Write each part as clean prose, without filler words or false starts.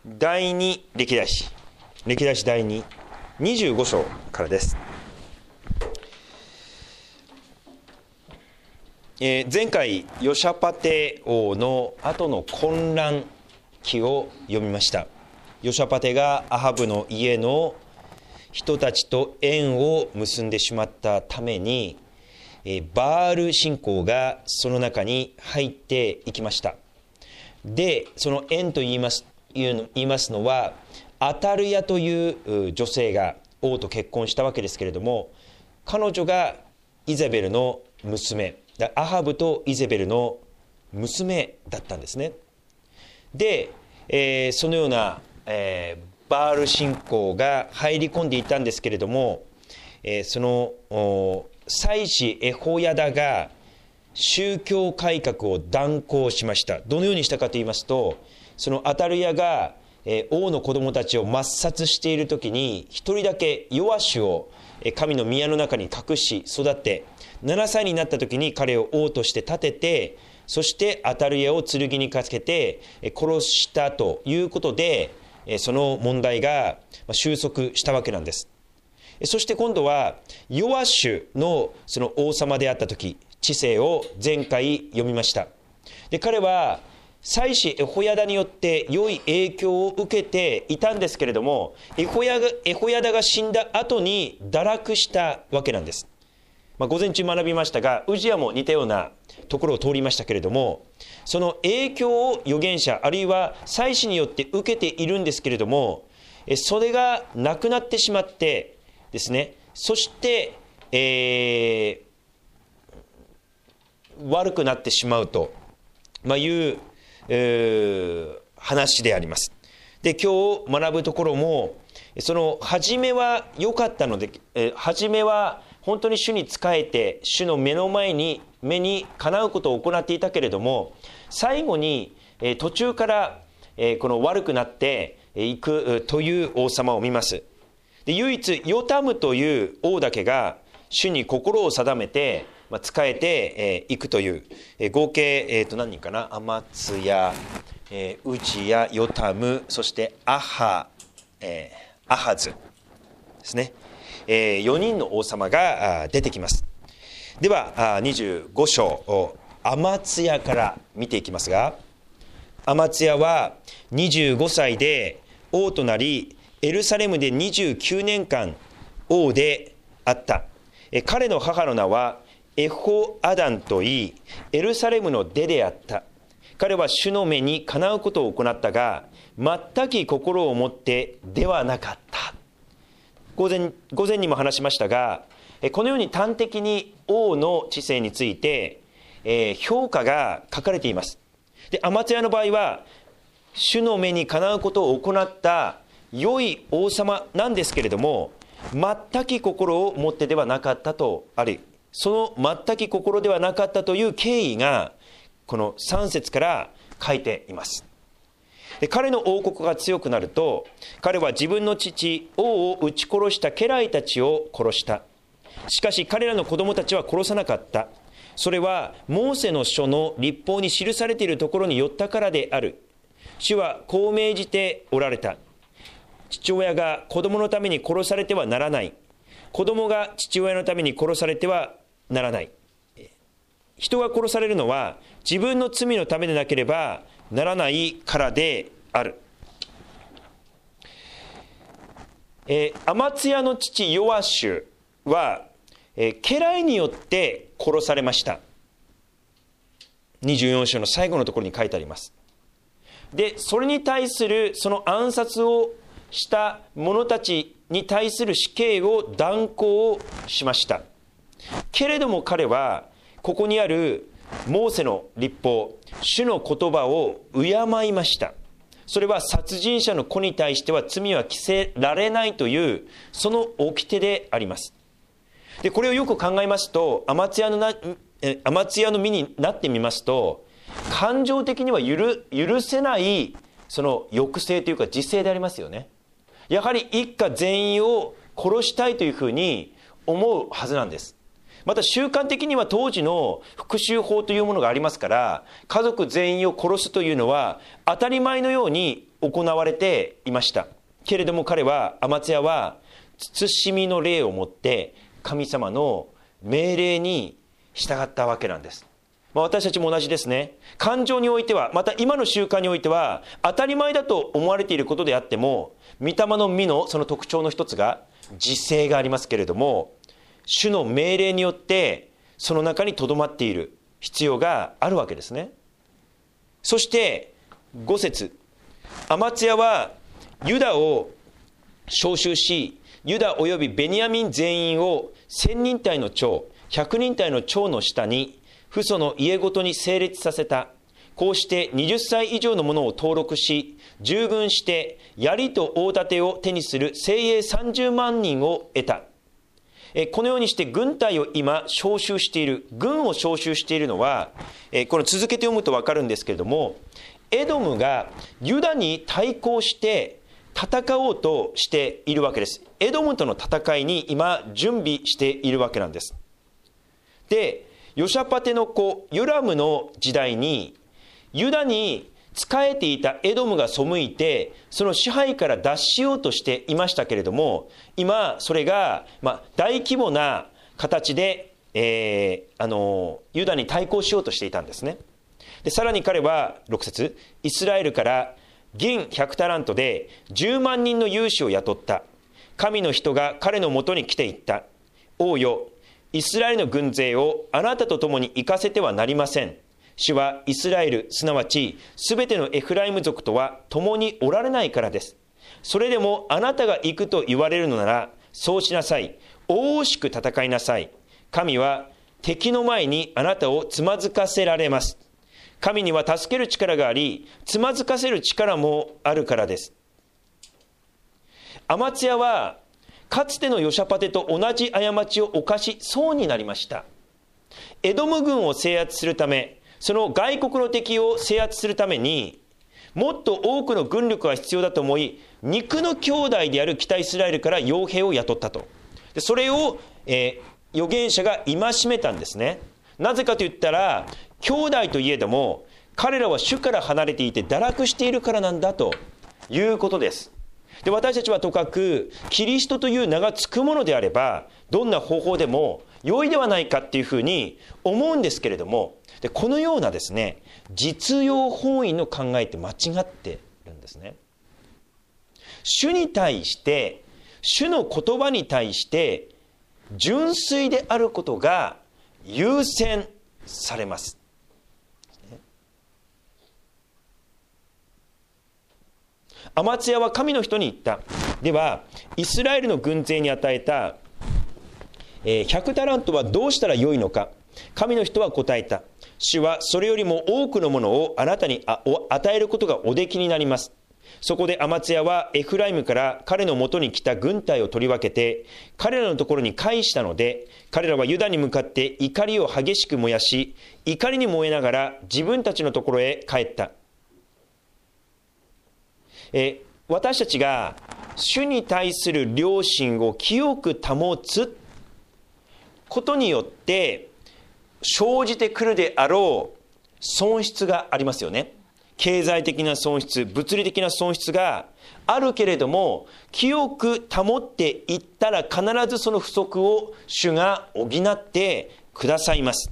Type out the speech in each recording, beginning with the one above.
第二歴代史第2、25章からです。前回ヨシャパテ王の後の混乱期を読みました。ヨシャパテがアハブの家の人たちと縁を結んでしまったために、バール信仰がその中に入っていきました。で、その縁と言いますのは、アタルヤという女性が王と結婚したわけですけれども、彼女がイゼベルの娘、アハブとイゼベルの娘だったんですね。で、そのような、バール信仰が入り込んでいたんですけれども、その祭司エホヤダが宗教改革を断行しました。どのようにしたかと言いますと、そのアタルヤが王の子供たちを抹殺している時に、一人だけヨアシュを神の宮の中に隠し育て、7歳になった時に彼を王として立てて、そしてアタルヤを剣にかけて殺したということで、その問題が収束したわけなんです。そして今度はヨアシュのその王様であった時、治世を前回読みました。で、彼は祭司エホヤダによって良い影響を受けていたんですけれども、エホヤダが死んだ後に堕落したわけなんです。午前中学びましたが、ウジヤも似たようなところを通りましたけれども、その影響を預言者あるいは祭司によって受けているんですけれども、それがなくなってしまってですね、そして、悪くなってしまうという話であります。で、今日学ぶところも、その初めは良かったので、初めは本当に主に仕えて主の目にかなうことを行っていたけれども、最後に途中からこの悪くなっていくという王様を見ます。で、唯一ヨタムという王だけが主に心を定めて仕えていくという、合計何人かな、アマツヤ、ウジヤ、ヨタム、そしてアハズですね。4人の王様が出てきます。では25章アマツヤから見ていきますが、アマツヤは25歳で王となり、エルサレムで29年間王であった。彼の母の名はエホアダンといい、エルサレムの出であった。彼は主の目にかなうことを行ったが、全き心を持ってではなかった。午前にも話しましたが、このように端的に王の治世について、評価が書かれています。で、アマツヤの場合は主の目にかなうことを行った良い王様なんですけれども、全き心を持ってではなかったとあり、その全き心ではなかったという経緯がこの3節から書いています。で、彼の王国が強くなると、彼は自分の父王を撃ち殺した家来たちを殺した。しかし彼らの子供たちは殺さなかった。それはモーセの書の律法に記されているところに寄ったからである。主はこう命じておられた。父親が子供のために殺されてはならない。子供が父親のために殺されてはならない。人が殺されるのは自分の罪のためでなければならないからである。アマツヤの父ヨアシュは、家来によって殺されました。24章の最後のところに書いてあります。で、それに対するその暗殺をした者たちに対する死刑を断行しました。けれども彼はここにあるモーセの律法、主の言葉を敬いました。それは殺人者の子に対しては罪は着せられないというその掟であります。で、これをよく考えますと、アマツヤの身になってみますと、感情的には許せないその抑制というか自制でありますよね。やはり一家全員を殺したいというふうに思うはずなんです。また習慣的には当時の復讐法というものがありますから、家族全員を殺すというのは当たり前のように行われていました。けれども彼は、アマツヤは慎みの霊を持って神様の命令に従ったわけなんです。私たちも同じですね。感情においては、また今の習慣においては当たり前だと思われていることであっても、御霊の実のその特徴の一つが自制がありますけれども、主の命令によってその中にとどまっている必要があるわけですね。そして5節、アマツヤはユダを召集し、ユダおよびベニヤミン全員を1000人隊の長、100人隊の長の下に父祖の家ごとに整列させた。こうして20歳以上の者を登録し、従軍して槍と大盾を手にする精鋭30万人を得た。このようにして軍隊を今招集している、軍を招集しているのは、この続けて読むと分かるんですけれども、エドムがユダに対抗して戦おうとしているわけです。エドムとの戦いに今準備しているわけなんです。で、ヨシャパテの子ヨラムの時代にユダに仕えていたエドムが背いて、その支配から脱しようとしていましたけれども、今それが大規模な形で、ユダに対抗しようとしていたんですね。で、さらに彼は6節、イスラエルから銀100タラントで10万人の勇士を雇った。神の人が彼のもとに来ていった。王よ、イスラエルの軍勢をあなたと共に行かせてはなりません。主はイスラエル、すなわちすべてのエフライム族とは共におられないからです。それでもあなたが行くと言われるのなら、そうしなさい。大しく戦いなさい。神は敵の前にあなたをつまずかせられます。神には助ける力があり、つまずかせる力もあるからです。アマツヤはかつてのヨシャパテと同じ過ちを犯しそうになりました。エドム軍を制圧するため、その外国の敵を制圧するためにもっと多くの軍力が必要だと思い、肉の兄弟である北イスラエルから傭兵を雇ったと。でそれを、預言者が戒めたんですね。なぜかと言ったら、兄弟といえども彼らは主から離れていて堕落しているからなんだということです。で、私たちはとかくキリストという名がつくものであれば、どんな方法でも良いではないかっていうふうに思うんですけれども、でこのようなですね、実用本位の考えって間違ってるんですね。主に対して、主の言葉に対して純粋であることが優先されます。アマツヤは神の人に言った。ではイスラエルの軍勢に与えた100タラントはどうしたらよいのか。神の人は答えた。主はそれよりも多くのものをあなたに与えることがおできになります。そこでアマツヤはエフライムから彼のもとに来た軍隊を取り分けて彼らのところに返したので、彼らはユダに向かって怒りを激しく燃やし、怒りに燃えながら自分たちのところへ帰った。私たちが主に対する良心を清く保つことによって生じてくるであろう損失がありますよね。経済的な損失、物理的な損失があるけれども、清く保っていったら必ずその不足を主が補ってくださいます。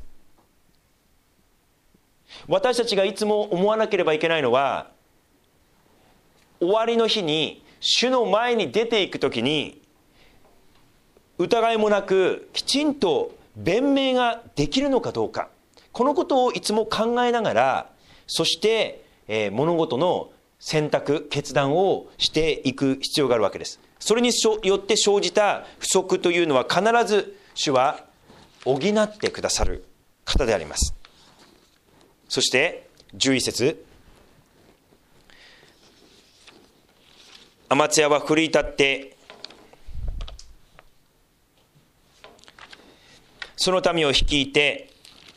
私たちがいつも思わなければいけないのは、終わりの日に主の前に出ていくときに疑いもなくきちんと弁明ができるのかどうか、このことをいつも考えながら、そして物事の選択決断をしていく必要があるわけです。それによって生じた不足というのは必ず主は補ってくださる方であります。そして11節、アマツヤは奮い立ってその民を率いて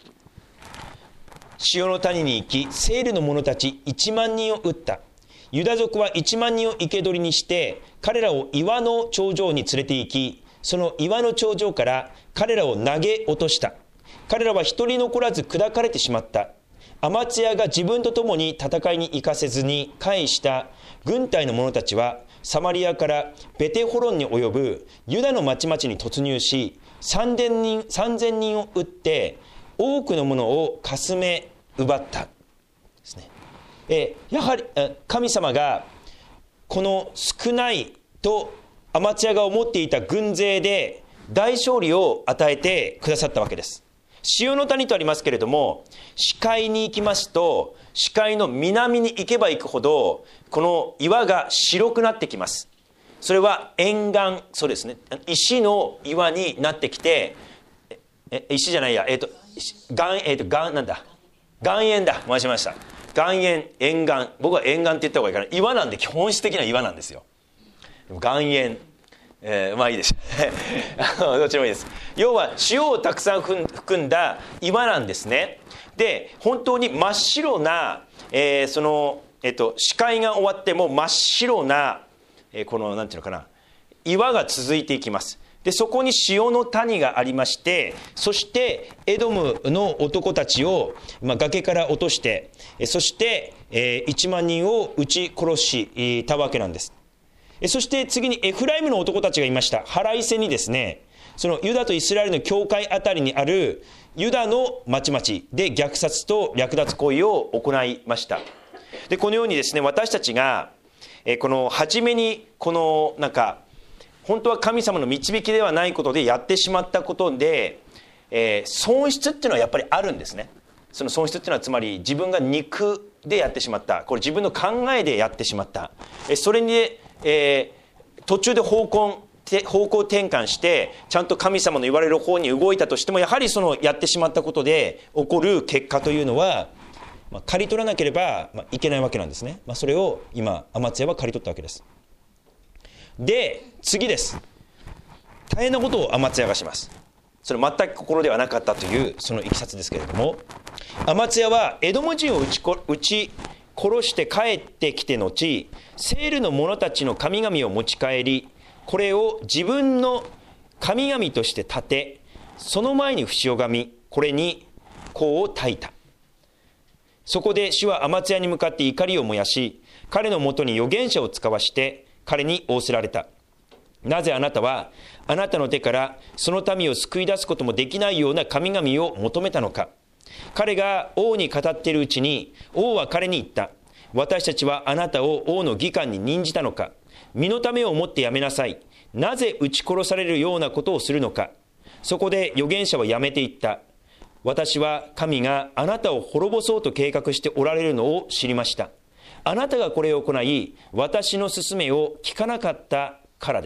塩の谷に行き、セールの者たち1万人を撃った。ユダ族は1万人を生け捕りにして彼らを岩の頂上に連れて行き、その岩の頂上から彼らを投げ落とした。彼らは一人残らず砕かれてしまった。 アマツヤが自分と共に戦いに行かせずに帰した軍隊の者たちは、サマリアからベテホロンに及ぶユダの町々に突入し、3000人を撃って多くのものをかすめ奪ったですね。やはり神様がこの少ないとアマツヤが思っていた軍勢で大勝利を与えてくださったわけです。塩の谷とありますけれども、視界に行きますと、視界の南に行けば行くほどこの岩が白くなってきます。それは沿岸、そうですね、石の岩になってきて、石じゃないや、なんだ、岩塩だ、申しました。岩塩、沿岸、僕は沿岸って言った方がいいかな。岩なんで本質的な岩なんですよ。岩塩、まあいいですどっちもいいです。要は塩をたくさん含んだ岩なんですね。で、本当に真っ白な、視界が終わっても真っ白な、このなんていうのかな、岩が続いていきます。で、そこに塩の谷がありまして、そしてエドムの男たちを、崖から落として、そして1万人を撃ち殺したわけなんです。そして次にエフライムの男たちがいました。腹いせにですね、そのユダとイスラエルの境界あたりにあるユダの町々で虐殺と略奪行為を行いました。で、このようにですね、私たちがこの初めにこの本当は神様の導きではないことでやってしまったことで、損失っていうのはやっぱりあるんですね。その損失っていうのはつまり自分が肉でやってしまった、これ自分の考えでやってしまった、それに途中で方向転換してちゃんと神様の言われる方に動いたとしても、やはりそのやってしまったことで起こる結果というのは、刈り取らなければいけないわけなんですね。それを今アマツヤは刈り取ったわけです。で、次です。大変なことをアマツヤがします。それ全く心ではなかったというそのいきさつですけれども、アマツヤはエドム人を撃ち殺して帰ってきて後、セールの者たちの神々を持ち帰り、これを自分の神々として立て、その前に節を拝み、これに香を焚いた。そこで主はアマツヤに向かって怒りを燃やし、彼のもとに預言者を使わして彼に仰せられた。なぜあなたはあなたの手からその民を救い出すこともできないような神々を求めたのか。彼が王に語っているうちに、王は彼に言った。私たちはあなたを王の議官に任じたのか。身のためを思ってやめなさい。なぜ撃ち殺されるようなことをするのか。そこで預言者はやめていった。私は神があなたを滅ぼそうと計画しておられるのを知りました。あなたがこれを行い、私の勧めを聞かなかったからです。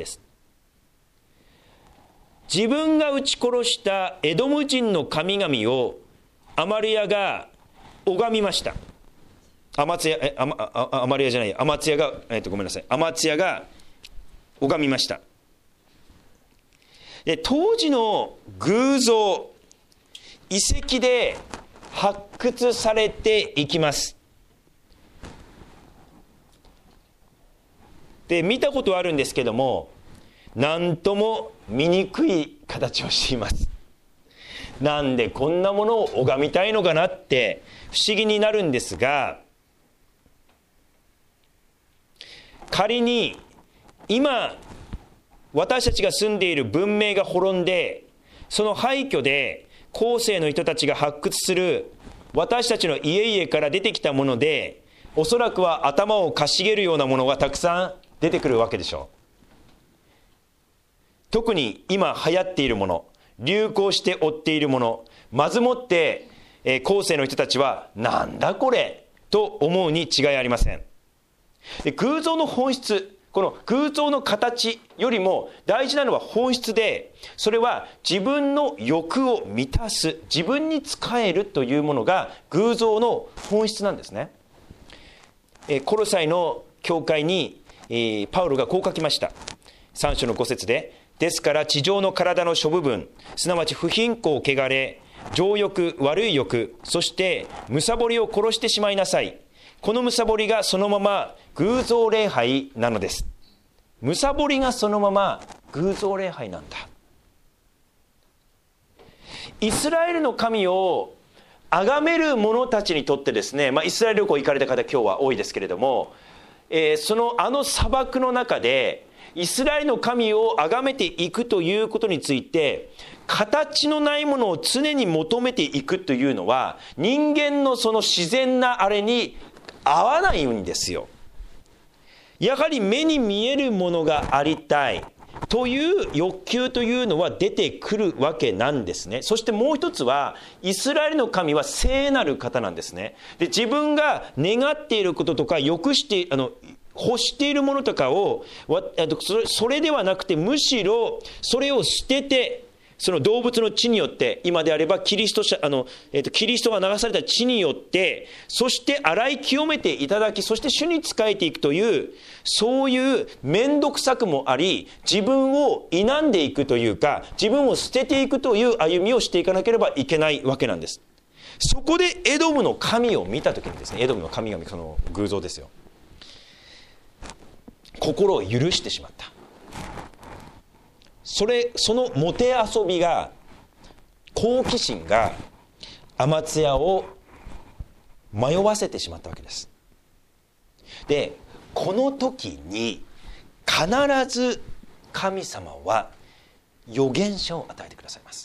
自分が撃ち殺したエドム人の神々をアマツヤが拝みました。アマツヤが拝みました。で、当時の偶像、遺跡で発掘されていきます。で、見たことはあるんですけども、なんとも醜い形をしています。なんでこんなものを拝みたいのかなって不思議になるんですが、仮に今私たちが住んでいる文明が滅んで、その廃墟で後世の人たちが発掘する私たちの家々から出てきたもので、おそらくは頭をかしげるようなものがたくさん出てくるわけでしょう。特に今流行っているもの、流行して追っているもの、まずもって、後世の人たちはなんだこれと思うに違いありません。で、偶像の本質、この偶像の形よりも大事なのは本質で、それは自分の欲を満たす、自分に仕えるというものが偶像の本質なんですね。コロサイの教会にパウロがこう書きました。3章の5節で、ですから地上の体の諸部分、すなわち不貧困、汚れ、情欲、悪い欲、そして貪りを殺してしまいなさい。この貪りがそのまま偶像礼拝なのです。貪りがそのまま偶像礼拝なんだ。イスラエルの神を崇める者たちにとってですね、イスラエル旅行行かれた方今日は多いですけれども、あの砂漠の中でイスラエルの神を崇めていくということについて、形のないものを常に求めていくというのは、人間のその自然なあれに合わないんですよ。やはり目に見えるものがありたいという欲求というのは出てくるわけなんですね。そしてもう一つは、イスラエルの神は聖なる方なんですね。で、自分が願っていることとか欲しているものとかをそれではなくて、むしろそれを捨てて、その動物の血によって、今であればキリストが流された血によって、そして洗い清めていただき、そして主に仕えていくという、そういう面倒くさくもあり、自分を否んでいくというか、自分を捨てていくという歩みをしていかなければいけないわけなんです。そこでエドムの神を見たときにですね、エドムの神々、その偶像ですよ、心を許してしまった。そのもてあそびが、好奇心がアマツヤを迷わせてしまったわけです。で、この時に必ず神様は預言者を与えてくださいます。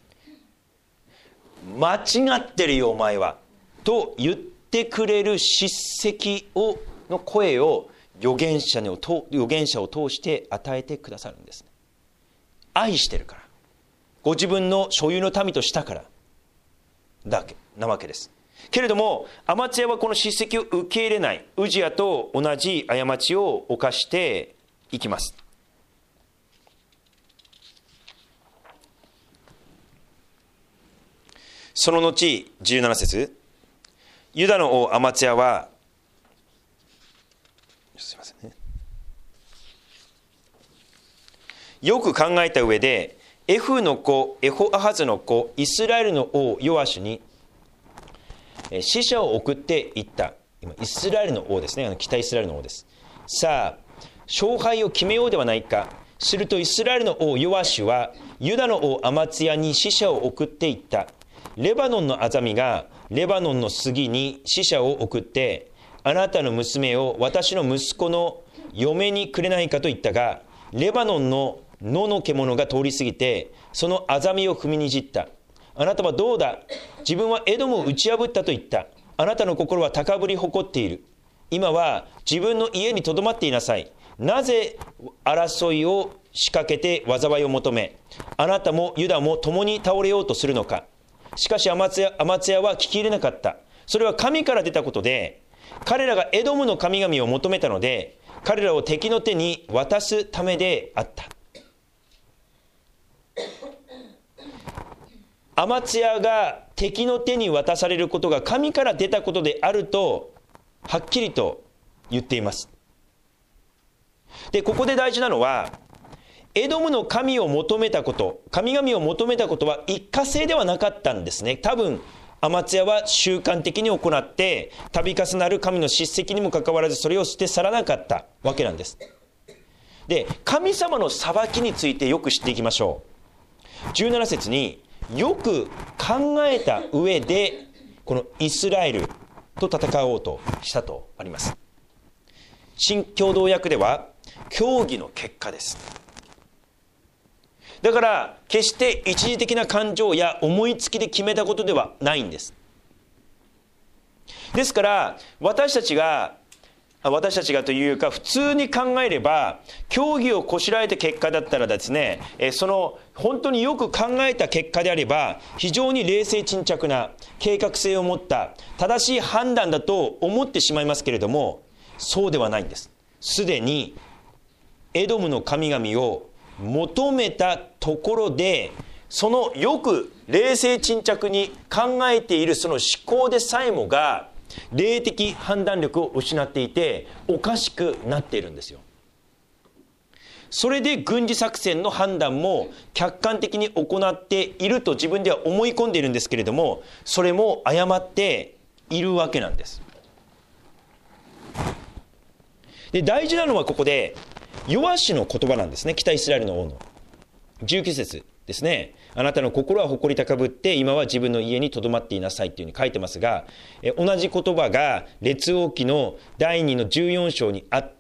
間違ってるよお前はと言ってくれる叱責の声を預言者を通して与えてくださるんです。愛してるから、ご自分の所有の民としたからなわけです。けれどもアマツヤはこの叱責を受け入れない、ウジヤと同じ過ちを犯していきます。その後17節、ユダの王アマツヤは、すいませんね、よく考えた上で、エフの子エホアハズの子イスラエルの王ヨアシュに使者を送っていった。今イスラエルの王ですね、北イスラエルの王です。さあ勝敗を決めようではないか。するとイスラエルの王ヨアシュはユダの王アマツヤに使者を送っていった。レバノンのアザミがレバノンの杉に使者を送って、あなたの娘を私の息子の嫁にくれないかと言ったが、レバノンの野の獣が通り過ぎてそのアザミを踏みにじった。あなたはどうだ、自分はエドムを打ち破ったと言った。あなたの心は高ぶり誇っている。今は自分の家にとどまっていなさい。なぜ争いを仕掛けて災いを求め、あなたもユダも共に倒れようとするのか。しかしアマツヤは聞き入れなかった。それは神から出たことで、彼らがエドムの神々を求めたので、彼らを敵の手に渡すためであった。アマツヤが敵の手に渡されることが神から出たことであるとはっきりと言っています。で、ここで大事なのは、エドムの神を求めたこと、神々を求めたことは一過性ではなかったんですね。多分アマツヤは習慣的に行って、度重なる神の叱責にもかかわらずそれを捨て去らなかったわけなんです。で、神様の裁きについてよく知っていきましょう。17節に、よく考えた上でこのイスラエルと戦おうとしたとあります。新共同訳では協議の結果です。だから決して一時的な感情や思いつきで決めたことではないんです。ですから私たちがというか、普通に考えれば協議をこしらえた結果だったらですね、その本当によく考えた結果であれば、非常に冷静沈着な計画性を持った正しい判断だと思ってしまいますけれども、そうではないんです。すでにエドムの神々を求めたところで、そのよく冷静沈着に考えているその思考でさえもが霊的判断力を失っていて、おかしくなっているんですよ。それで軍事作戦の判断も客観的に行っていると自分では思い込んでいるんですけれども、それも誤っているわけなんです。で、大事なのはここでヨアシュの言葉なんですね。北イスラエルの王の19節、 ですね。あなたの心は誇り高ぶって今は自分の家にとどまっていなさいというふうに書いてますが、同じ言葉が列王記の第2の14章にあって、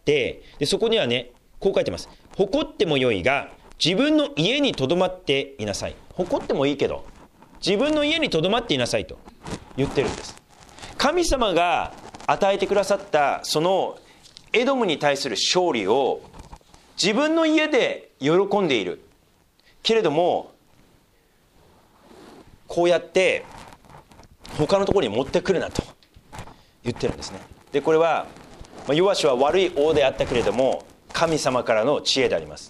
でそこにはねこう書いてます。誇ってもよいが自分の家にとどまっていなさい。誇ってもいいけど自分の家にとどまっていなさいと言ってるんです。神様が与えてくださったそのエドムに対する勝利を自分の家で喜んでいるけれども、こうやって他のところに持ってくるなと言ってるんですね。でこれはヨアシは悪い王であったけれども神様からの知恵であります。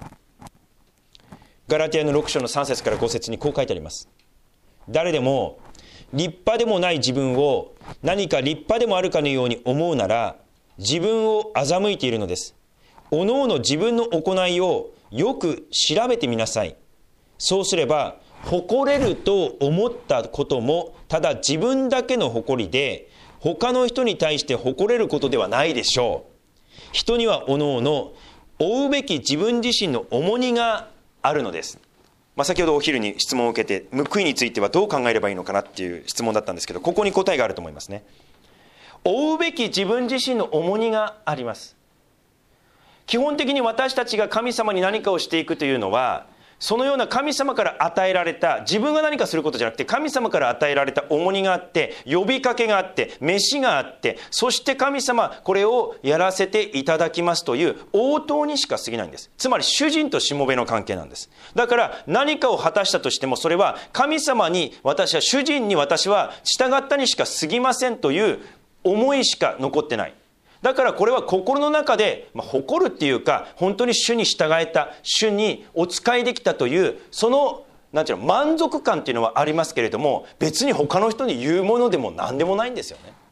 ガラティアの6章の3節から5節にこう書いてあります。誰でも立派でもない自分を何か立派でもあるかのように思うなら自分を欺いているのです。おのおの自分の行いをよく調べてみなさい。そうすれば誇れると思ったこともただ自分だけの誇りで他の人に対して誇れることではないでしょう。人にはおのおの負うべき自分自身の重荷があるのです。先ほどお昼に質問を受けて報いについてはどう考えればいいのかなっていう質問だったんですけど、ここに答えがあると思いますね。負うべき自分自身の重荷があります。基本的に私たちが神様に何かをしていくというのは、そのような神様から与えられた、自分が何かすることじゃなくて神様から与えられた重荷があって、呼びかけがあって、飯があって、そして神様これをやらせていただきますという応答にしか過ぎないんです。つまり主人としもべの関係なんです。だから何かを果たしたとしてもそれは神様に私は、主人に私は従ったにしか過ぎませんという思いしか残ってない。だからこれは心の中で、誇るっていうか本当に主に従えた、主にお仕えできたというその満足感っていうのはありますけれども、別に他の人に言うものでも何でもないんですよね。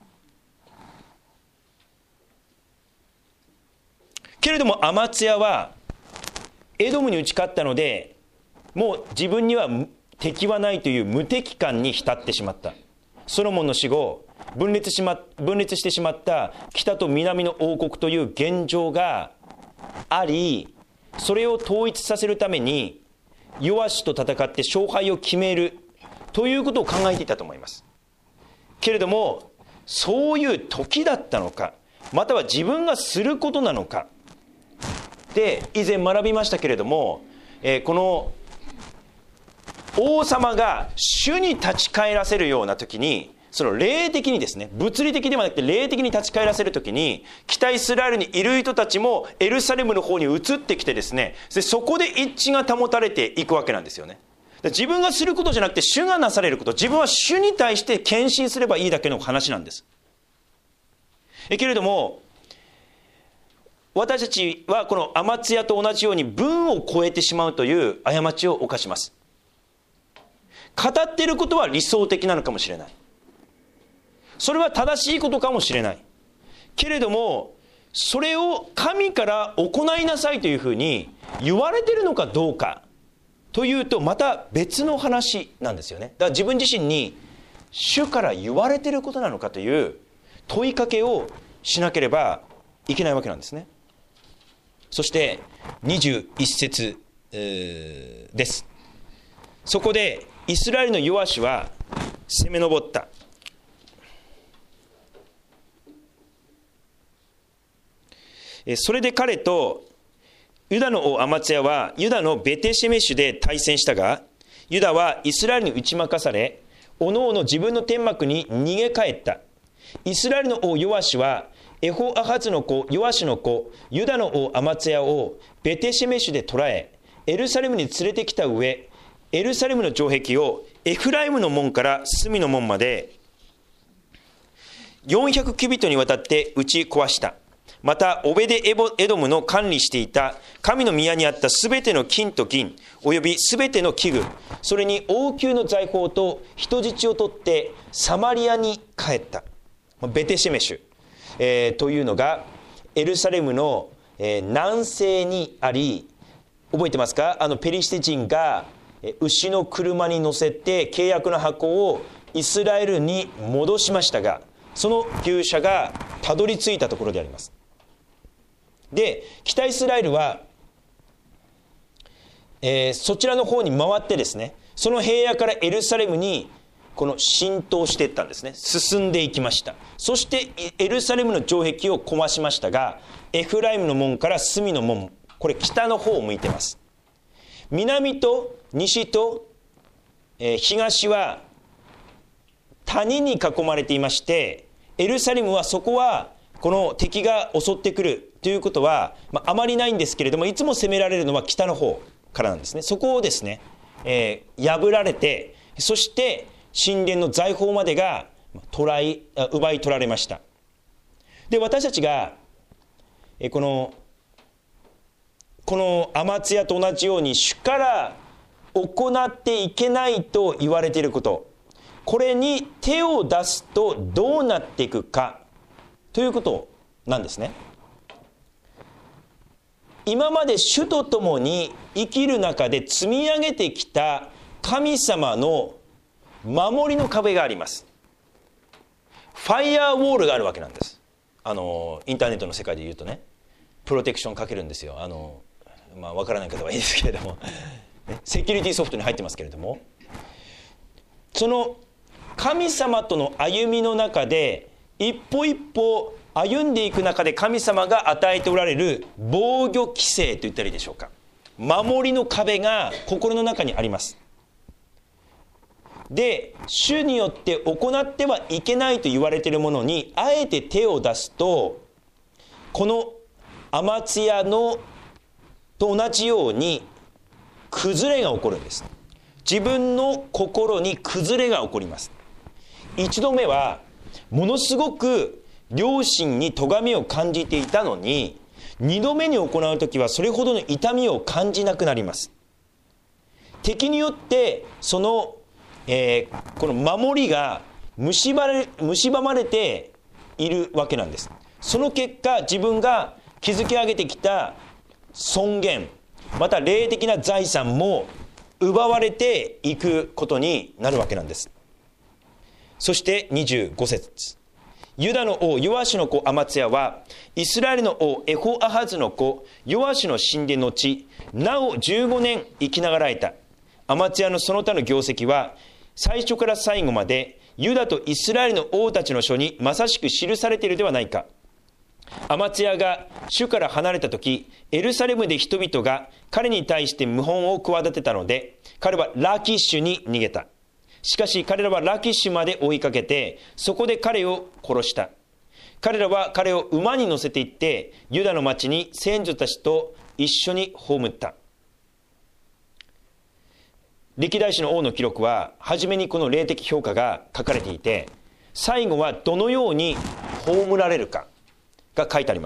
けれどもアマツヤはエドムに打ち勝ったので、もう自分には敵はないという無敵感に浸ってしまった。ソロモンの死後分裂してしまった北と南の王国という現状があり、それを統一させるためにヨアシと戦って勝敗を決めるということを考えていたと思います。けれどもそういう時だったのか、または自分がすることなのかで、以前学びましたけれども、この王様が主に立ち返らせるような時に、その霊的にですね、物理的ではなくて霊的に立ち返らせるときに、北イスラエルにいる人たちもエルサレムの方に移ってきてですね、そこで一致が保たれていくわけなんですよね。自分がすることじゃなくて主がなされること、自分は主に対して献身すればいいだけの話なんです。けれども私たちはこのアマツヤと同じように分を超えてしまうという過ちを犯します。語っていることは理想的なのかもしれない、それは正しいことかもしれないけれども、それを神から行いなさいというふうに言われているのかどうかというとまた別の話なんですよね。だから自分自身に主から言われていることなのかという問いかけをしなければいけないわけなんですね。そして21節です。そこでイスラエルのヨアシは攻め上った。それで彼とユダの王アマツヤはユダのベテシェメシュで対戦したが、ユダはイスラエルに打ち負かされ、おのおの自分の天幕に逃げ帰った。イスラエルの王ヨアシはエホアハズの子ヨアシの子ユダの王アマツヤをベテシェメシュで捕らえ、エルサレムに連れてきた上、エルサレムの城壁をエフライムの門から隅の門まで400キュビットにわたって打ち壊した。またオベデエドムの管理していた神の宮にあったすべての金と銀およびすべての器具、それに王宮の財宝と人質を取ってサマリアに帰った。ベテシェメシュ、というのがエルサレムの、南西にあり、覚えてますか？ペリシテ人が牛の車に乗せて契約の箱をイスラエルに戻しましたが、その牛舎がたどり着いたところであります。で、北イスラエルはそちらの方に回ってですね、その平野からエルサレムにこの浸透していったんですね。進んでいきました。そしてエルサレムの城壁を壊しましたが、エフライムの門から隅の門、これ北の方を向いています。南と西と、東は谷に囲まれていまして、エルサレムはそこはこの敵が襲ってくるということは、あまりないんですけれども、いつも攻められるのは北の方からなんですね。そこをですね、破られて、そして神殿の財宝までが奪い取られました。で、私たちがこのアマツヤと同じように主から行っていけないと言われていること、これに手を出すとどうなっていくかということなんですね。今まで主と共に生きる中で積み上げてきた神様の守りの壁があります。ファイヤーウォールがあるわけなんです。インターネットの世界で言うとね、プロテクションかけるんですよ。わからない方はいいですけれどもセキュリティソフトに入ってますけれども、その神様との歩みの中で一歩一歩歩んでいく中で神様が与えておられる防御規制と言ったらいいでしょうか、守りの壁が心の中にあります。で、主によって行ってはいけないと言われているものにあえて手を出すと、このアマツヤのと同じように崩れが起こるんです。自分の心に崩れが起こります。一度目はものすごく良心に咎めを感じていたのに、二度目に行うときはそれほどの痛みを感じなくなります。敵によってその、この守りが蝕まれているわけなんです。その結果、自分が築き上げてきた尊厳、また霊的な財産も奪われていくことになるわけなんです。そして25節、ユダの王ヨアシの子アマツヤはイスラエルの王エホアハズの子ヨアシの神殿の地、なお15年生きながらえた。アマツヤのその他の業績は最初から最後までユダとイスラエルの王たちの書にまさしく記されているではないか。アマツヤが主から離れた時、エルサレムで人々が彼に対して謀反を企てたので、彼はラキッシュに逃げた。しかし彼らはラキッシュまで追いかけて、そこで彼を殺した。彼らは彼を馬に乗せて行ってユダの町に先祖たちと一緒に葬った。歴代史の王の記録は初めにこの霊的評価が書かれていて、最後はどのように葬られるかが書いてあります。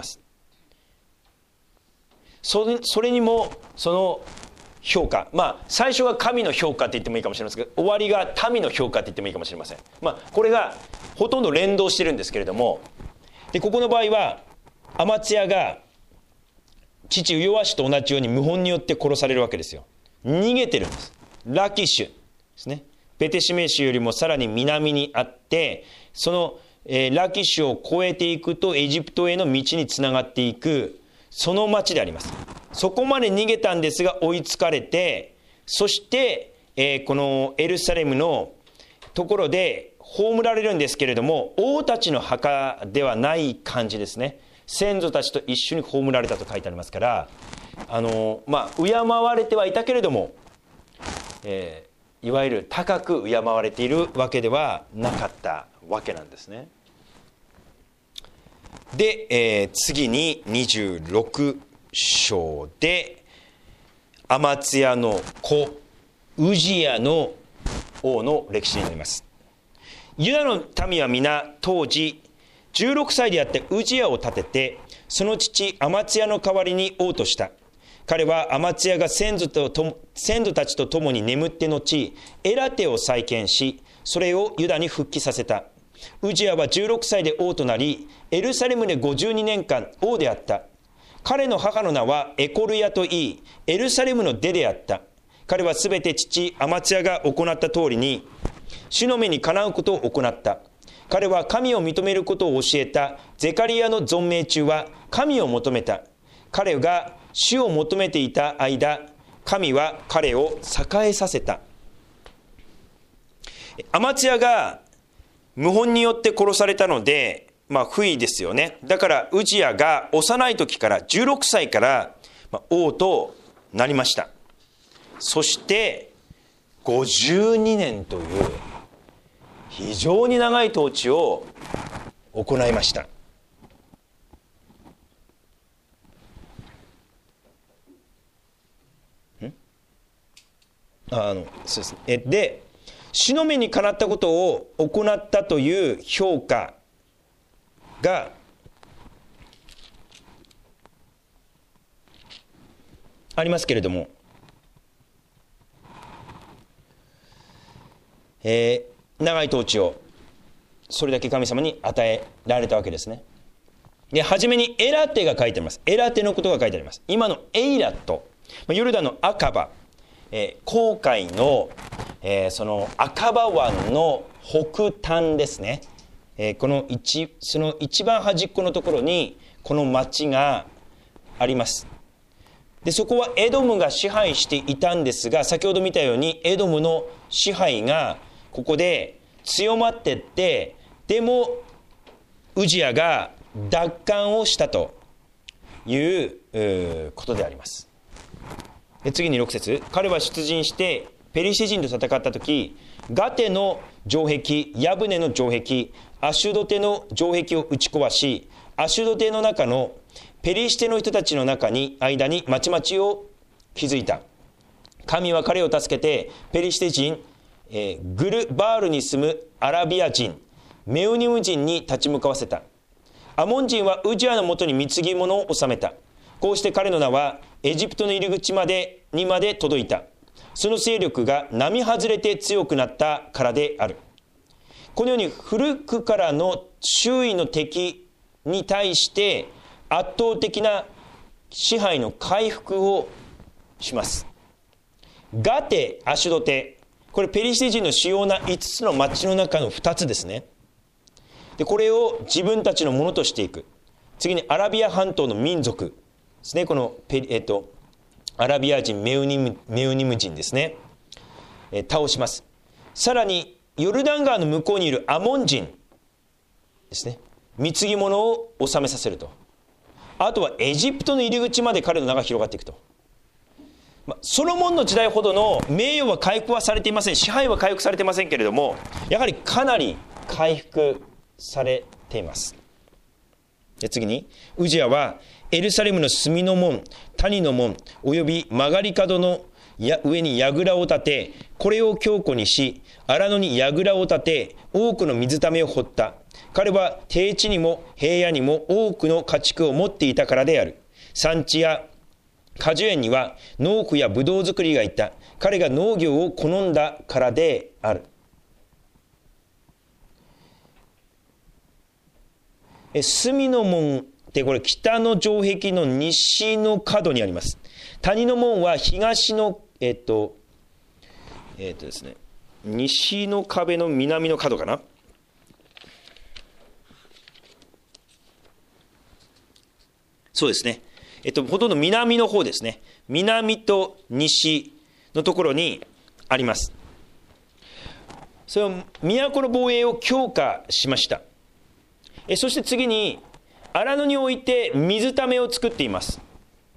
それにもその評価、最初が神の評価って言ってもいいかもしれませんが、終わりが民の評価って言ってもいいかもしれません。これがほとんど連動してるんですけれども、でここの場合はアマツヤが父ヨアシと同じように謀反によって殺されるわけですよ。逃げてるんです。ラキッシュですね。ベテシメシュよりもさらに南にあって、その、ラキッシュを越えていくとエジプトへの道につながっていくその町であります。そこまで逃げたんですが追いつかれて、そして、このエルサレムのところで葬られるんですけれども、王たちの墓ではない感じですね。先祖たちと一緒に葬られたと書いてありますから、敬われてはいたけれども、いわゆる高く敬われているわけではなかったわけなんですね。で、次に26章でアマツヤの子ウジヤの王の歴史になります。ユダの民は皆当時16歳であってウジヤを立てて、その父アマツヤの代わりに王とした。彼はアマツヤが先祖たちと共に眠って後、エラテを再建し、それをユダに復帰させた。ウジヤは16歳で王となり、エルサレムで52年間王であった。彼の母の名はエコルヤといい、エルサレムの出であった。彼はすべて父アマツヤが行った通りに、主の目にかなうことを行った。彼は神を認めることを教えたゼカリヤの存命中は神を求めた。彼が主を求めていた間、 神は彼を栄えさせた。アマツヤが謀反によって殺されたので、不義ですよね。だからウジヤが幼い時から16歳から王となりました。そして52年という非常に長い統治を行いました。そうですね。で、主の目にかなったことを行ったという評価がありますけれども、長い統治をそれだけ神様に与えられたわけですね。で、初めにエラテが書いてあります。エラテのことが書いてあります。今のエイラト、ヨルダンのアカバ、紅海の、その赤羽湾の北端ですね。その一番端っこのところにこの町があります。で、そこはエドムが支配していたんですが、先ほど見たようにエドムの支配がここで強まっていって、でもウジヤが奪還をしたということであります。で、次に6節、彼は出陣してペリシテ人と戦った時、ガテの城壁、ヤブネの城壁、アシュドテの城壁を打ち壊し、アシュドテの中のペリシテの人たちの間に町々を築いた。神は彼を助けてペリシテ人、グルバールに住むアラビア人、メウニム人に立ち向かわせた。アモン人はウジヤのもとに貢ぎ物を収めた。こうして彼の名はエジプトの入り口にまで届いた。その勢力が並外れて強くなったからである。このように古くからの周囲の敵に対して圧倒的な支配の回復をします。ガテ、アシュドテ、これペリシテ人の主要な5つの町の中の2つですね。で、これを自分たちのものとしていく。次にアラビア半島の民族ですね。このアラビア人、メウニム人ですね、倒します。さらにヨルダン川の向こうにいるアモン人ですね、貢ぎ物を納めさせると。あとはエジプトの入り口まで彼の名が広がっていくと。ソロモンの時代ほどの名誉は回復はされていません。支配は回復されていませんけれども、やはりかなり回復されています。で、次にウジヤはエルサレムの隅の門、谷の門および曲がり角の上に櫓を立て、これを強固にし、荒野に櫓を立て、多くの水ためを掘った。彼は低地にも平野にも多くの家畜を持っていたからである。産地や果樹園には農夫やブドウ作りがいた。彼が農業を好んだからである。隅の門ってこれ北の城壁の西の角にあります。谷の門は東のですね、西の壁の南の角かな。そうですね。ほとんど南の方ですね。南と西のところにあります。それを都の防衛を強化しました。そして次に荒野において水ためを作っています。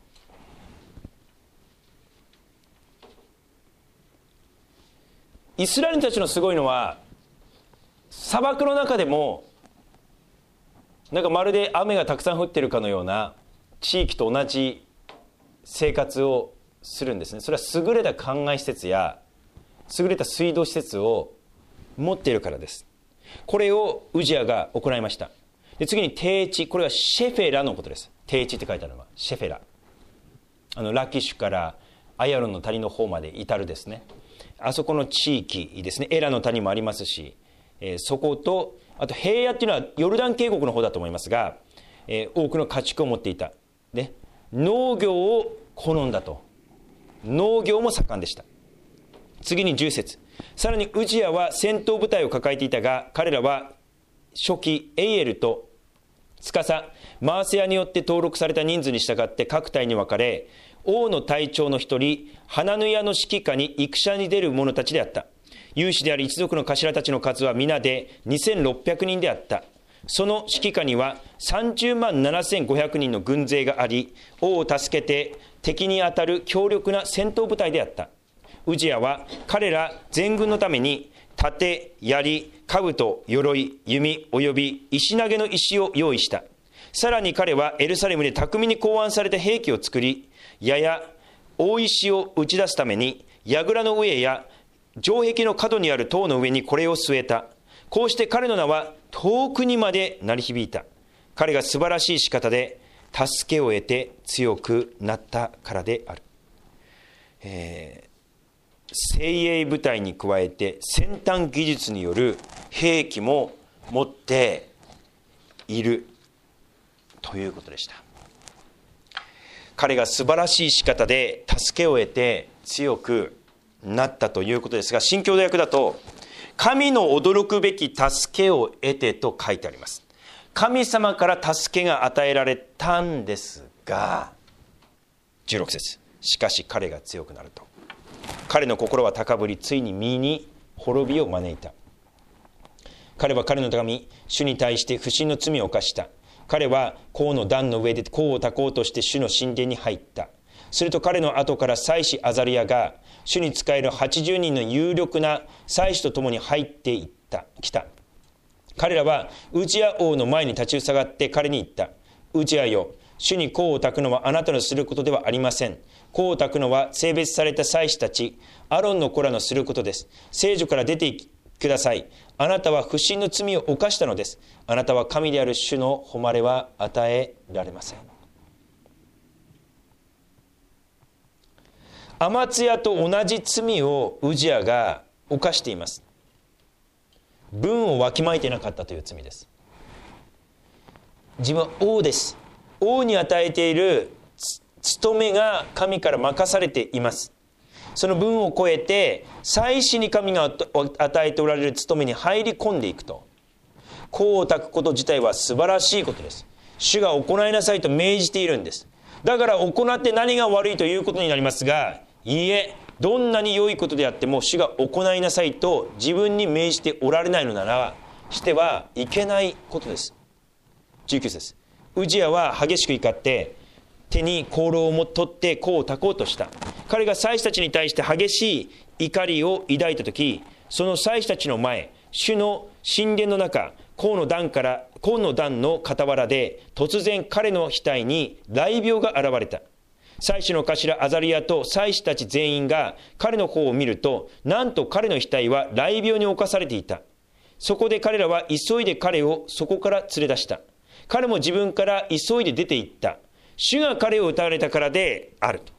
イスラエルたちのすごいのは、砂漠の中でもなんかまるで雨がたくさん降ってるかのような地域と同じ生活をするんですね。それは優れた灌漑施設や優れた水道施設を持っているからです。これをウジヤが行いました。で、次に低地、これはシェフェラのことです。低地って書いてあるのはシェフェラ、ラキシュからアヤロンの谷の方まで至るですね、あそこの地域ですね。エラの谷もありますし、そこと、あと平野っていうのはヨルダン渓谷の方だと思いますが、多くの家畜を持っていた。で、農業を好んだと。農業も盛んでした。次に10節。さらにウジヤは戦闘部隊を抱えていたが、彼らは初期エイエルと司マーセヤによって登録された人数に従って各隊に分かれ、王の隊長の一人ハナヌヤの指揮下に戦に出る者たちであった。有志である一族の頭たちの数は皆で2600人であった。その指揮下には30万7500人の軍勢があり、王を助けて敵に当たる強力な戦闘部隊であった。ウジヤは彼ら全軍のために盾、槍、兜、鎧、弓および石投げの石を用意した。さらに彼はエルサレムで巧みに考案された兵器を作り、矢や大石を打ち出すために櫓の上や城壁の角にある塔の上にこれを据えた。こうして彼の名は遠くにまで鳴り響いた。彼が素晴らしい仕方で助けを得て強くなったからである。精鋭部隊に加えて先端技術による兵器も持っているということでした。彼が素晴らしい仕方で助けを得て強くなったということですが、新共同訳だと神の驚くべき助けを得てと書いてあります。神様から助けが与えられたんですが、16節、しかし彼が強くなると彼の心は高ぶり、ついに身に滅びを招いた。彼は彼の民主に対して不信の罪を犯した。彼は甲の壇の上で甲を焚こうとして主の神殿に入った。すると彼の後から祭司アザリヤが主に仕える80人の有力な祭司と共に入ってきた。彼らはウジヤ王の前に立ちふさがって彼に言った。ウジヤよ、主に甲を焚くのはあなたのすることではありません。甲を焚くのは性別された祭司たちアロンの子らのすることです。聖所から出てください。あなたは不信の罪を犯したのです。あなたは神である主の誉れは与えられません。アマツヤと同じ罪をウジヤが犯しています。分をわきまえていなかったという罪です。自分は王です。王に与えている務めが神から任されています。その分を超えて祭司に神が与えておられる務めに入り込んでいくと、甲を焚くこと自体は素晴らしいことです。主が行いなさいと命じているんです。だから行って何が悪いということになりますが、いいえ、どんなに良いことであっても主が行いなさいと自分に命じておられないのならしてはいけないことです。19節、ウジヤは激しく怒って手に香炉を取って甲を焚こうとした。彼が祭司たちに対して激しい怒りを抱いたとき、その祭司たちの前、主の神殿の中、甲の壇の傍らで突然彼の額に雷病が現れた。祭司の頭アザリヤと祭司たち全員が彼の方を見ると、なんと彼の額は雷病に侵されていた。そこで彼らは急いで彼をそこから連れ出した。彼も自分から急いで出て行った。主が彼を打たれたからであると。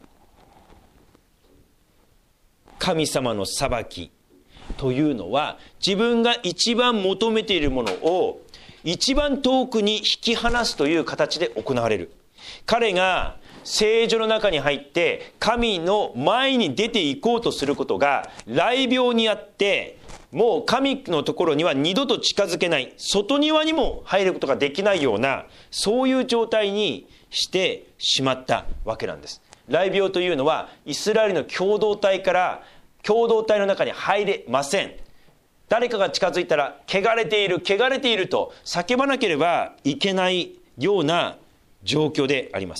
神様の裁きというのは、自分が一番求めているものを一番遠くに引き離すという形で行われる。彼が聖所の中に入って神の前に出ていこうとすることが雷病にあって、もう神のところには二度と近づけない、外庭にも入ることができないような、そういう状態にしてしまったわけなんです。雷病というのはイスラエルの共同体から共同体の中に入れません。誰かが近づいたら汚れている汚れていると叫ばなければいけないような状況であります。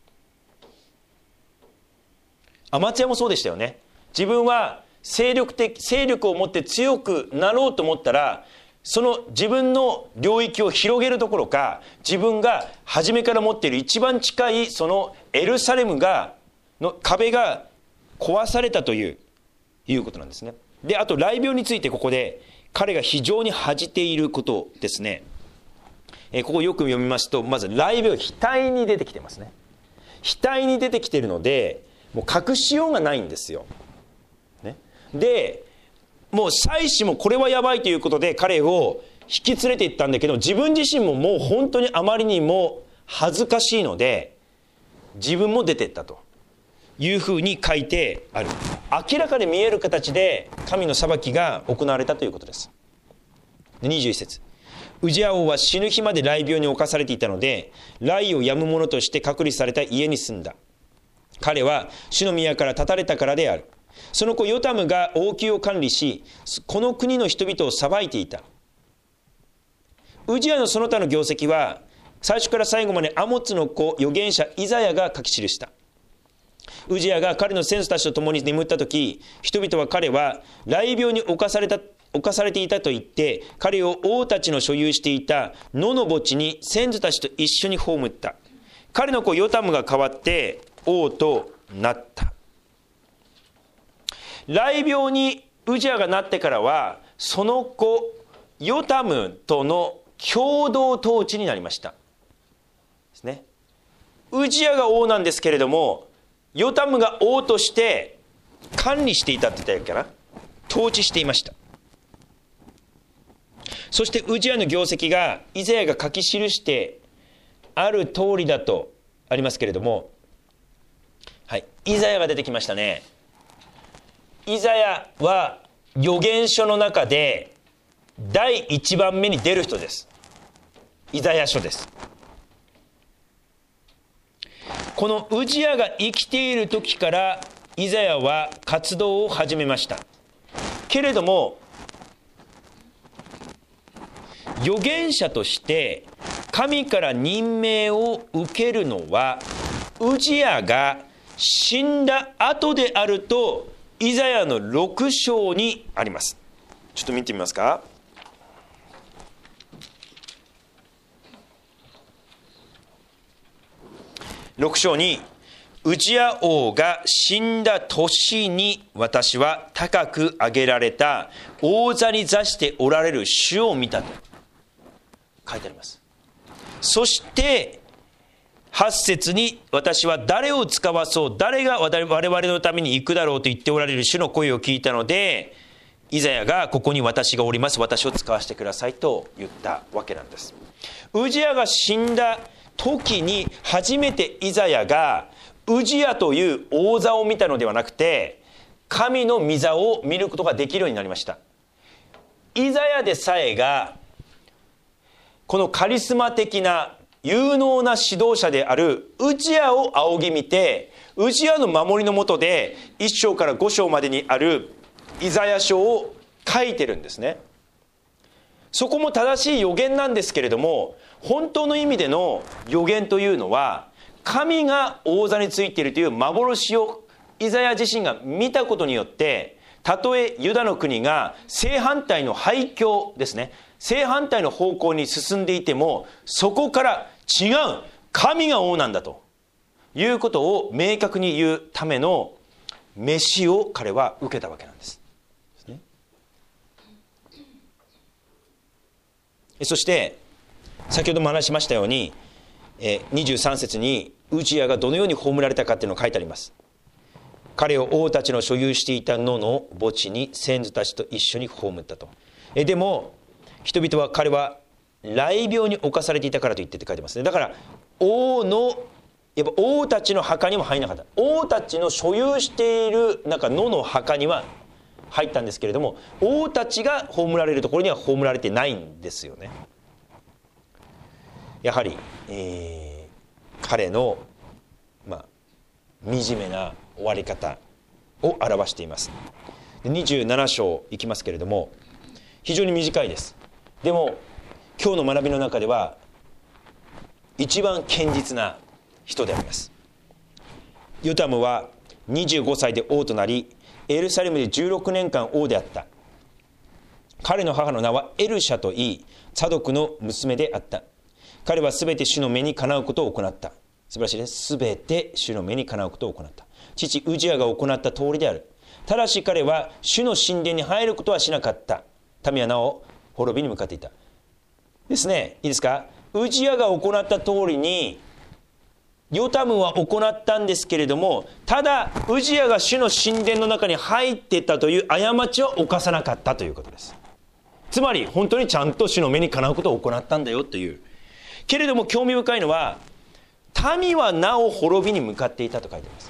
アマツヤもそうでしたよね。自分は勢力を持って強くなろうと思ったら、その自分の領域を広げるどころか、自分が初めから持っている一番近いそのエルサレムの壁が壊されたということなんですね。で、あと雷病についてここで彼が非常に恥じていることですね。ここよく読みますと、まず雷病、額に出てきてますね。額に出てきているので、もう隠しようがないんですよ。ね、で、もう祭司もこれはやばいということで彼を引き連れて行ったんだけど、自分自身ももう本当にあまりにも恥ずかしいので、自分も出て行ったというふうに書いてある。明らかに見える形で神の裁きが行われたということです。21節、 ウジヤ王は死ぬ日まで雷病に侵されていたので、雷を止む者として隔離された家に住んだ。彼は主の宮から断たれたからである。その子ヨタムが王宮を管理し、この国の人々を裁いていた。ウジヤのその他の業績は、最初から最後までアモツの子預言者イザヤが書き記した。ウジヤが彼の先祖たちと共に眠った時、人々は彼は雷病に侵されていたと言って、彼を王たちの所有していた野の墓地に先祖たちと一緒に葬った。彼の子ヨタムが代わって王となった。雷病にウジヤがなってからは、その子ヨタムとの共同統治になりましたですね。ウジヤが王なんですけれども、ヨタムが王として管理していたって言ったらいいかな、統治していました。そしてウジヤの業績がイザヤが書き記してある通りだとありますけれども、はい、イザヤが出てきましたね。イザヤは預言書の中で第1番目に出る人です。イザヤ書です。このウジヤが生きている時からイザヤは活動を始めました。けれども預言者として神から任命を受けるのはウジヤが死んだ後であるとイザヤの6章にあります。ちょっと見てみますか。6章に、ウジヤ王が死んだ年に私は高く上げられた王座に座しておられる主を見たと書いてあります。そして8節に、私は誰を使わそう、誰が我々のために行くだろうと言っておられる主の声を聞いたので、イザヤがここに私がおります、私を使わせてくださいと言ったわけなんです。ウジヤが死んだ時に初めてイザヤがウジヤという王座を見たのではなくて、神の御座を見ることができるようになりました。イザヤでさえがこのカリスマ的な有能な指導者であるウジヤを仰ぎ見て、ウジヤの守りの下で1章から5章までにあるイザヤ書を書いてるんですね。そこも正しい予言なんですけれども、本当の意味での予言というのは神が王座についているという幻をイザヤ自身が見たことによって、たとえユダの国が正反対の廃墟ですね、正反対の方向に進んでいても、そこから違う、神が王なんだということを明確に言うための召しを彼は受けたわけなんです。そして先ほども話しましたように、23節にウジヤがどのように葬られたかっていうのが書いてあります。彼を王たちの所有していた野の墓地に先祖たちと一緒に葬ったと。でも人々は彼は雷病に侵されていたからと言ってって書いてますね。だからやっぱ王たちの墓にも入らなかった。王たちの所有している野の墓には入ったんですけれども、王たちが葬られるところには葬られてないんですよね。やはり、彼の、惨めな終わり方を表しています。27章いきますけれども、非常に短いです。でも今日の学びの中では一番堅実な人であります。ヨタムは25歳で王となり、エルサレムで16年間王であった。彼の母の名はエルシャといい、サドクの娘であった。彼はすべて主の目にかなうことを行った。素晴らしいです。すべて主の目にかなうことを行った。父ウジヤが行った通りである。ただし彼は主の神殿に入ることはしなかった。民はなお滅びに向かっていた。ですね。いいですか。ウジヤが行った通りにヨタムは行ったんですけれども、ただウジヤが主の神殿の中に入っていったという過ちは犯さなかったということです。つまり本当にちゃんと主の目にかなうことを行ったんだよという。けれども興味深いのは、民はなお滅びに向かっていたと書いています。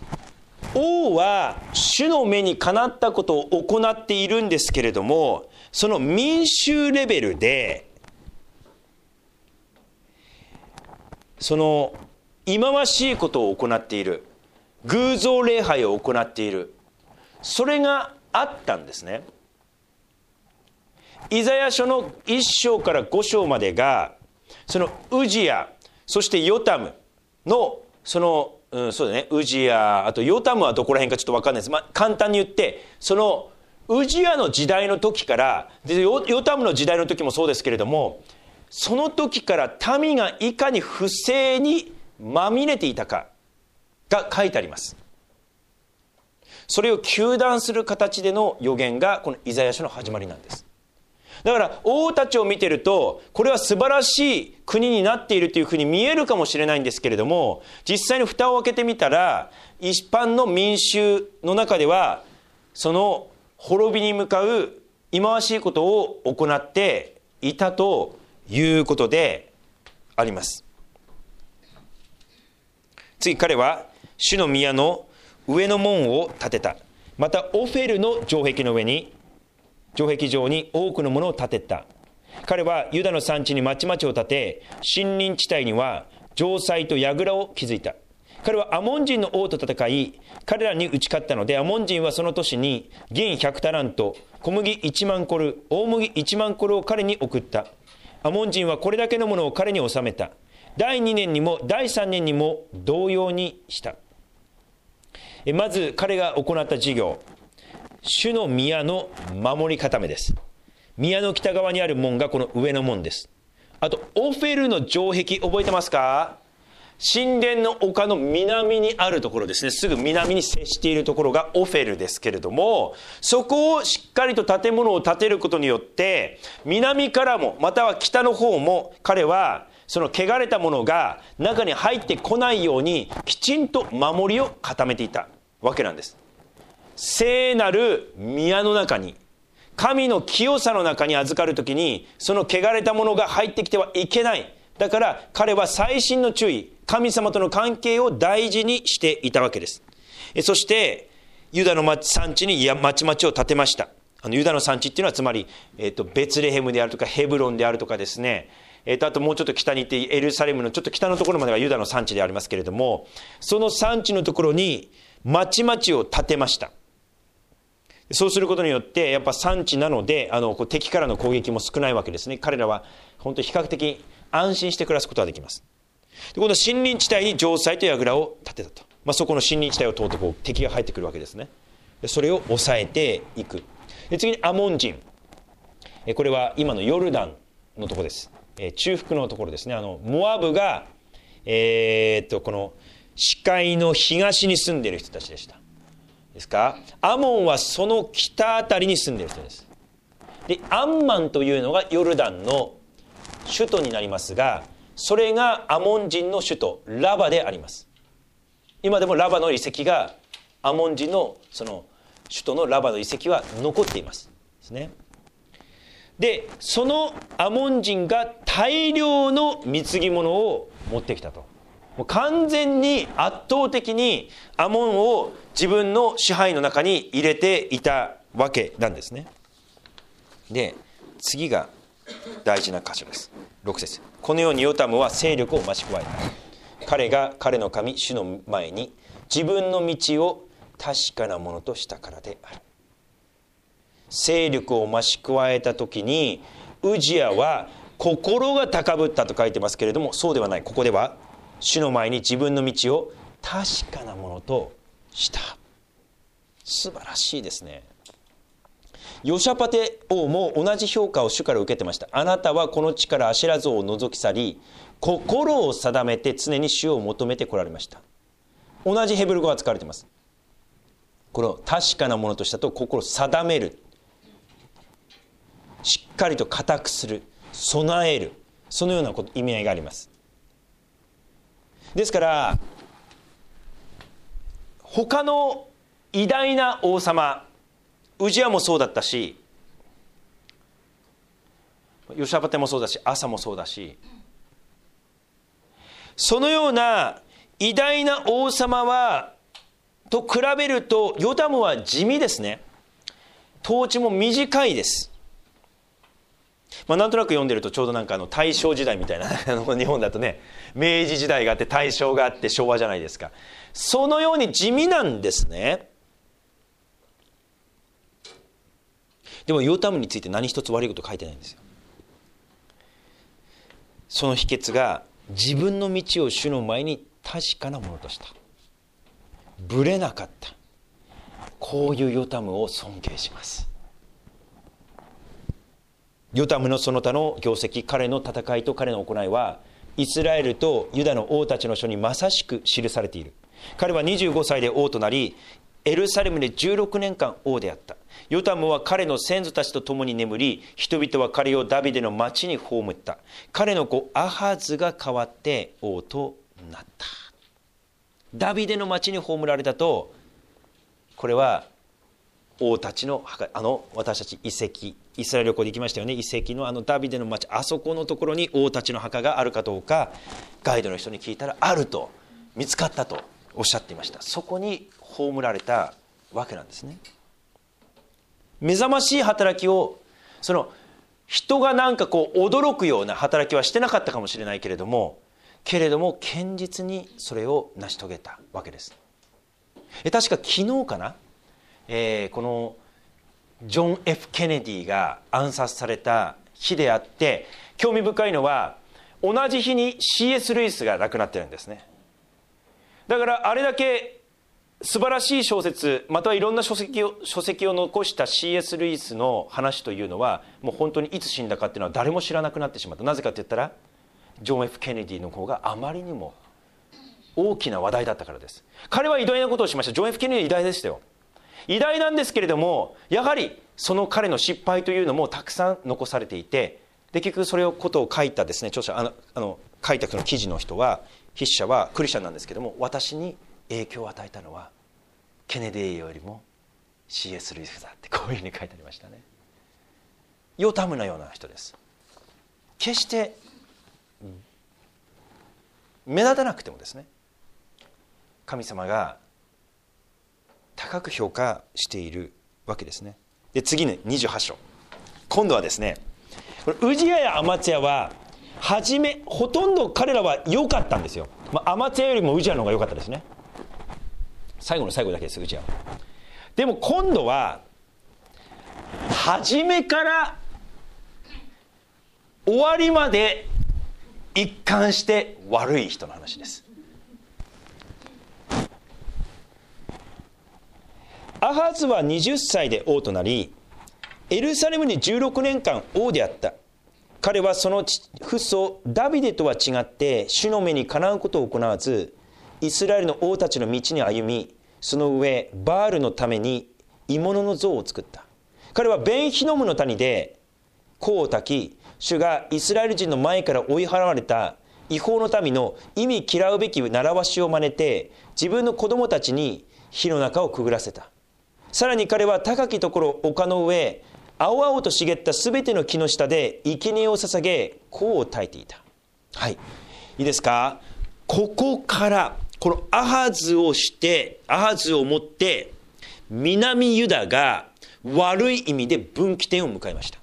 王は主の目にかなったことを行っているんですけれども、 その民衆レベルでその忌まわしいことを行っている、偶像礼拝を行っている、それがあったんですね。イザヤ書の1章から5章までがそのウジヤ、そしてヨタムのそうだね、ウジヤ、あとヨタムはどこら辺かちょっと分かんないです。簡単に言ってそのウジヤの時代の時からでヨタムの時代の時もそうですけれども、その時から民がいかに不正にまみれていたかが書いてあります。それを糾弾する形での予言がこのイザヤ書の始まりなんです。だから王たちを見てるとこれは素晴らしい国になっているというふうに見えるかもしれないんですけれども、実際に蓋を開けてみたら一般の民衆の中ではその滅びに向かう忌まわしいことを行っていたということであります。次、彼は主の宮の上の門を建てた。またオフェルの城壁の上に城壁上に多くのものを建てた。彼はユダの産地に町々を建て、森林地帯には城塞と櫓を築いた。彼はアモン人の王と戦い、彼らに打ち勝ったので、アモン人はその年に銀100タラント、小麦1万コル、大麦1万コルを彼に送った。アモン人はこれだけのものを彼に納めた。第2年にも第3年にも同様にした。まず彼が行った事業、主の宮の守り固めです。宮の北側にある門がこの上の門です。あとオフェルの城壁、覚えてますか？神殿の丘の南にあるところですね。すぐ南に接しているところがオフェルですけれども、そこをしっかりと建物を建てることによって南からもまたは北の方も彼はその汚れたものが中に入ってこないようにきちんと守りを固めていたわけなんです。聖なる宮の中に、神の清さの中に預かるときにその汚れたものが入ってきてはいけない。だから彼は細心の注意、神様との関係を大事にしていたわけです。そしてユダの産地に町々を建てました。ユダの産地っていうのはつまり、ベツレヘムであるとかヘブロンであるとかですね、あともうちょっと北に行ってエルサレムのちょっと北のところまでがユダの産地でありますけれども、その産地のところに町々を建てました。そうすることによってやっぱ産地なので敵からの攻撃も少ないわけですね。彼らは本当に比較的安心して暮らすことができます。で、今度森林地帯に城塞と櫓を建てたと、そこの森林地帯を通って敵が入ってくるわけですね。でそれを抑えていく。で次にアモン人、これは今のヨルダンのところです。中腹のところですね。モアブが、この死海の東に住んでいる人たちでしたですか。アモンはその北あたりに住んでいる人です。でアンマンというのがヨルダンの首都になりますが、それがアモン人の首都ラバであります。今でもラバの遺跡がアモン人のその首都のラバの遺跡は残っていますですね。でそのアモン人が大量の貢ぎ物を持ってきたと、もう完全に圧倒的にアモンを自分の支配の中に入れていたわけなんですね。で次が大事な箇所です。6節、このようにヨタムは勢力を増し加えた。彼が彼の神主の前に自分の道を確かなものとしたからである。勢力を増し加えた時にウジヤは心が高ぶったと書いてますけれども、そうではない。ここでは主の前に自分の道を確かなものとした。素晴らしいですね。ヨシャパテ王も同じ評価を主から受けてました。あなたはこの地からアシェラ像を除き去り、心を定めて常に主を求めてこられました。同じヘブル語が使われています。これを確かなものとしたと、心を定める、しっかりと固くする、備える、そのような意味合いがあります。ですから他の偉大な王様、ウジヤもそうだったし、ヨシャパテもそうだし、アサもそうだし、そのような偉大な王様はと比べるとヨタムは地味ですね。統治も短いです。 なんとなく読んでるとちょうどなんか大正時代みたいな日本だとね、明治時代があって大正があって昭和じゃないですか。そのように地味なんですね。でもヨタムについて何一つ悪いこと書いてないんですよ。その秘訣が、自分の道を主の前に確かなものとした、ぶれなかった、こういうヨタムを尊敬します。ヨタムのその他の業績、彼の戦いと彼の行いはイスラエルとユダの王たちの書にまさしく記されている。彼は25歳で王となり、エルサレムで16年間王であった。ヨタムは彼の先祖たちと共に眠り、人々は彼をダビデの町に葬った。彼の子アハズが代わって王となった。ダビデの町に葬られたと、これは王たちの墓、私たち遺跡、イスラエル旅行で行きましたよね。遺跡のダビデの町、あそこのところに王たちの墓があるかどうか、ガイドの人に聞いたらあると、見つかったとおっしゃっていました。そこに葬られたわけなんですね。目覚ましい働きを、人がなんか驚くような働きはしてなかったかもしれないけれども堅実にそれを成し遂げたわけです。確か昨日かな、このジョン・ F ・ケネディが暗殺された日であって、興味深いのは同じ日に C.S. ルイスが亡くなってるんですね。だからあれだけ素晴らしい小説、またはいろんな書籍を残した C.S. ルイスの話というのは、もう本当にいつ死んだかっていうのは誰も知らなくなってしまった。なぜかって言ったら、ジョン・ F ・ケネディの方があまりにも大きな話題だったからです。彼は偉大なことをしました。ジョン・ F ・ケネディ偉大でしたよ。偉大なんですけれども、やはりその彼の失敗というのもたくさん残されていて、で結局それをことを書いたですね、著者、書いたその記事の人は、筆者はクリスチャンなんですけども、私に影響を与えたのはケネディよりも C.S. ルイスだってこういうふうに書いてありましたね。ヨタムのような人です。決して目立たなくてもですね、神様が高く評価しているわけですね。で次に28章、今度はですね、ウジヤやアマツヤは初めほとんど彼らは良かったんですよ。アマツヤよりもウジヤの方が良かったですね。最後の最後だけです、ウジヤは。でも今度は初めから終わりまで一貫して悪い人の話です。アハズは20歳で王となり、エルサレムに16年間王であった。彼はその父祖ダビデとは違って主の目にかなうことを行わず、イスラエルの王たちの道に歩み、その上バールのために鋳物の像を作った。彼はベンヒノムの谷で香を焚き、主がイスラエル人の前から追い払われた違法の民の忌み嫌うべき習わしを真似て、自分の子供たちに火の中をくぐらせた。さらに彼は高きところ丘の上、青々と茂ったすべての木の下で生贄を捧げ香を焚いていた。はい、いいですか。ここからこのアハズをもって南ユダが悪い意味で分岐点を迎えました。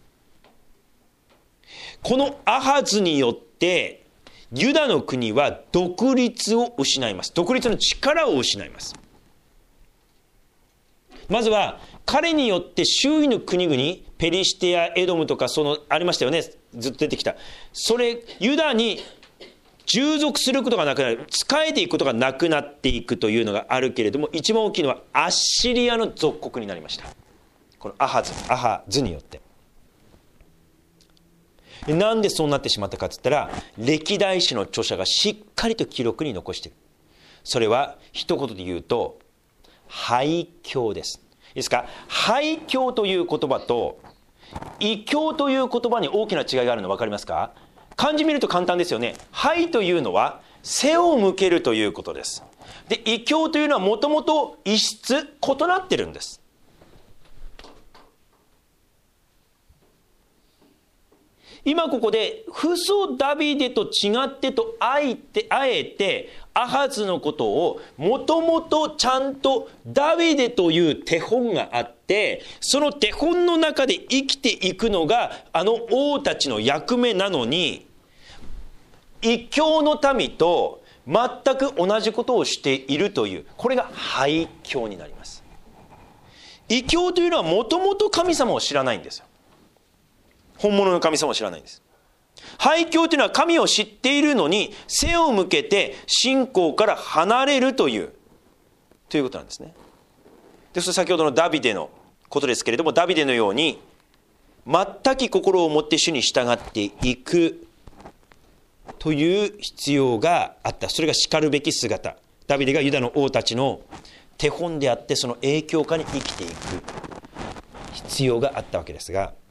このアハズによってユダの国は独立を失います。独立の力を失います。まずは彼によって周囲の国々、ペリシテやエドムとかありましたよね、ずっと出てきた。それユダに従属することがなくなる、仕えていくことがなくなっていくというのがあるけれども、一番大きいのはアッシリアの属国になりました。このアハズによって。なんでそうなってしまったかといったら、歴代史の著者がしっかりと記録に残している。それは一言で言うと廃教です。いいですか。廃教という言葉と異教という言葉に大きな違いがあるの分かりますか。漢字見ると簡単ですよね。廃というのは背を向けるということです。で、異教というのはもともと異質、異なってるんです。今ここで父祖ダビデと違ってとあえてアハズのことをもともとちゃんとダビデという手本があってて、その手本の中で生きていくのがあの王たちの役目なのに、異教の民と全く同じことをしているという、これが廃教になります。異教というのはもともと神様を知らないんですよ。本物の神様を知らないんです。廃教というのは神を知っているのに背を向けて信仰から離れるということなんですね。で、それ先ほどのダビデのことですけれども、ダビデのように全き心を持って主に従っていくという必要があった。それがしかるべき姿。ダビデがユダの王たちの手本であって、その影響下に生きていく必要があったわけですが、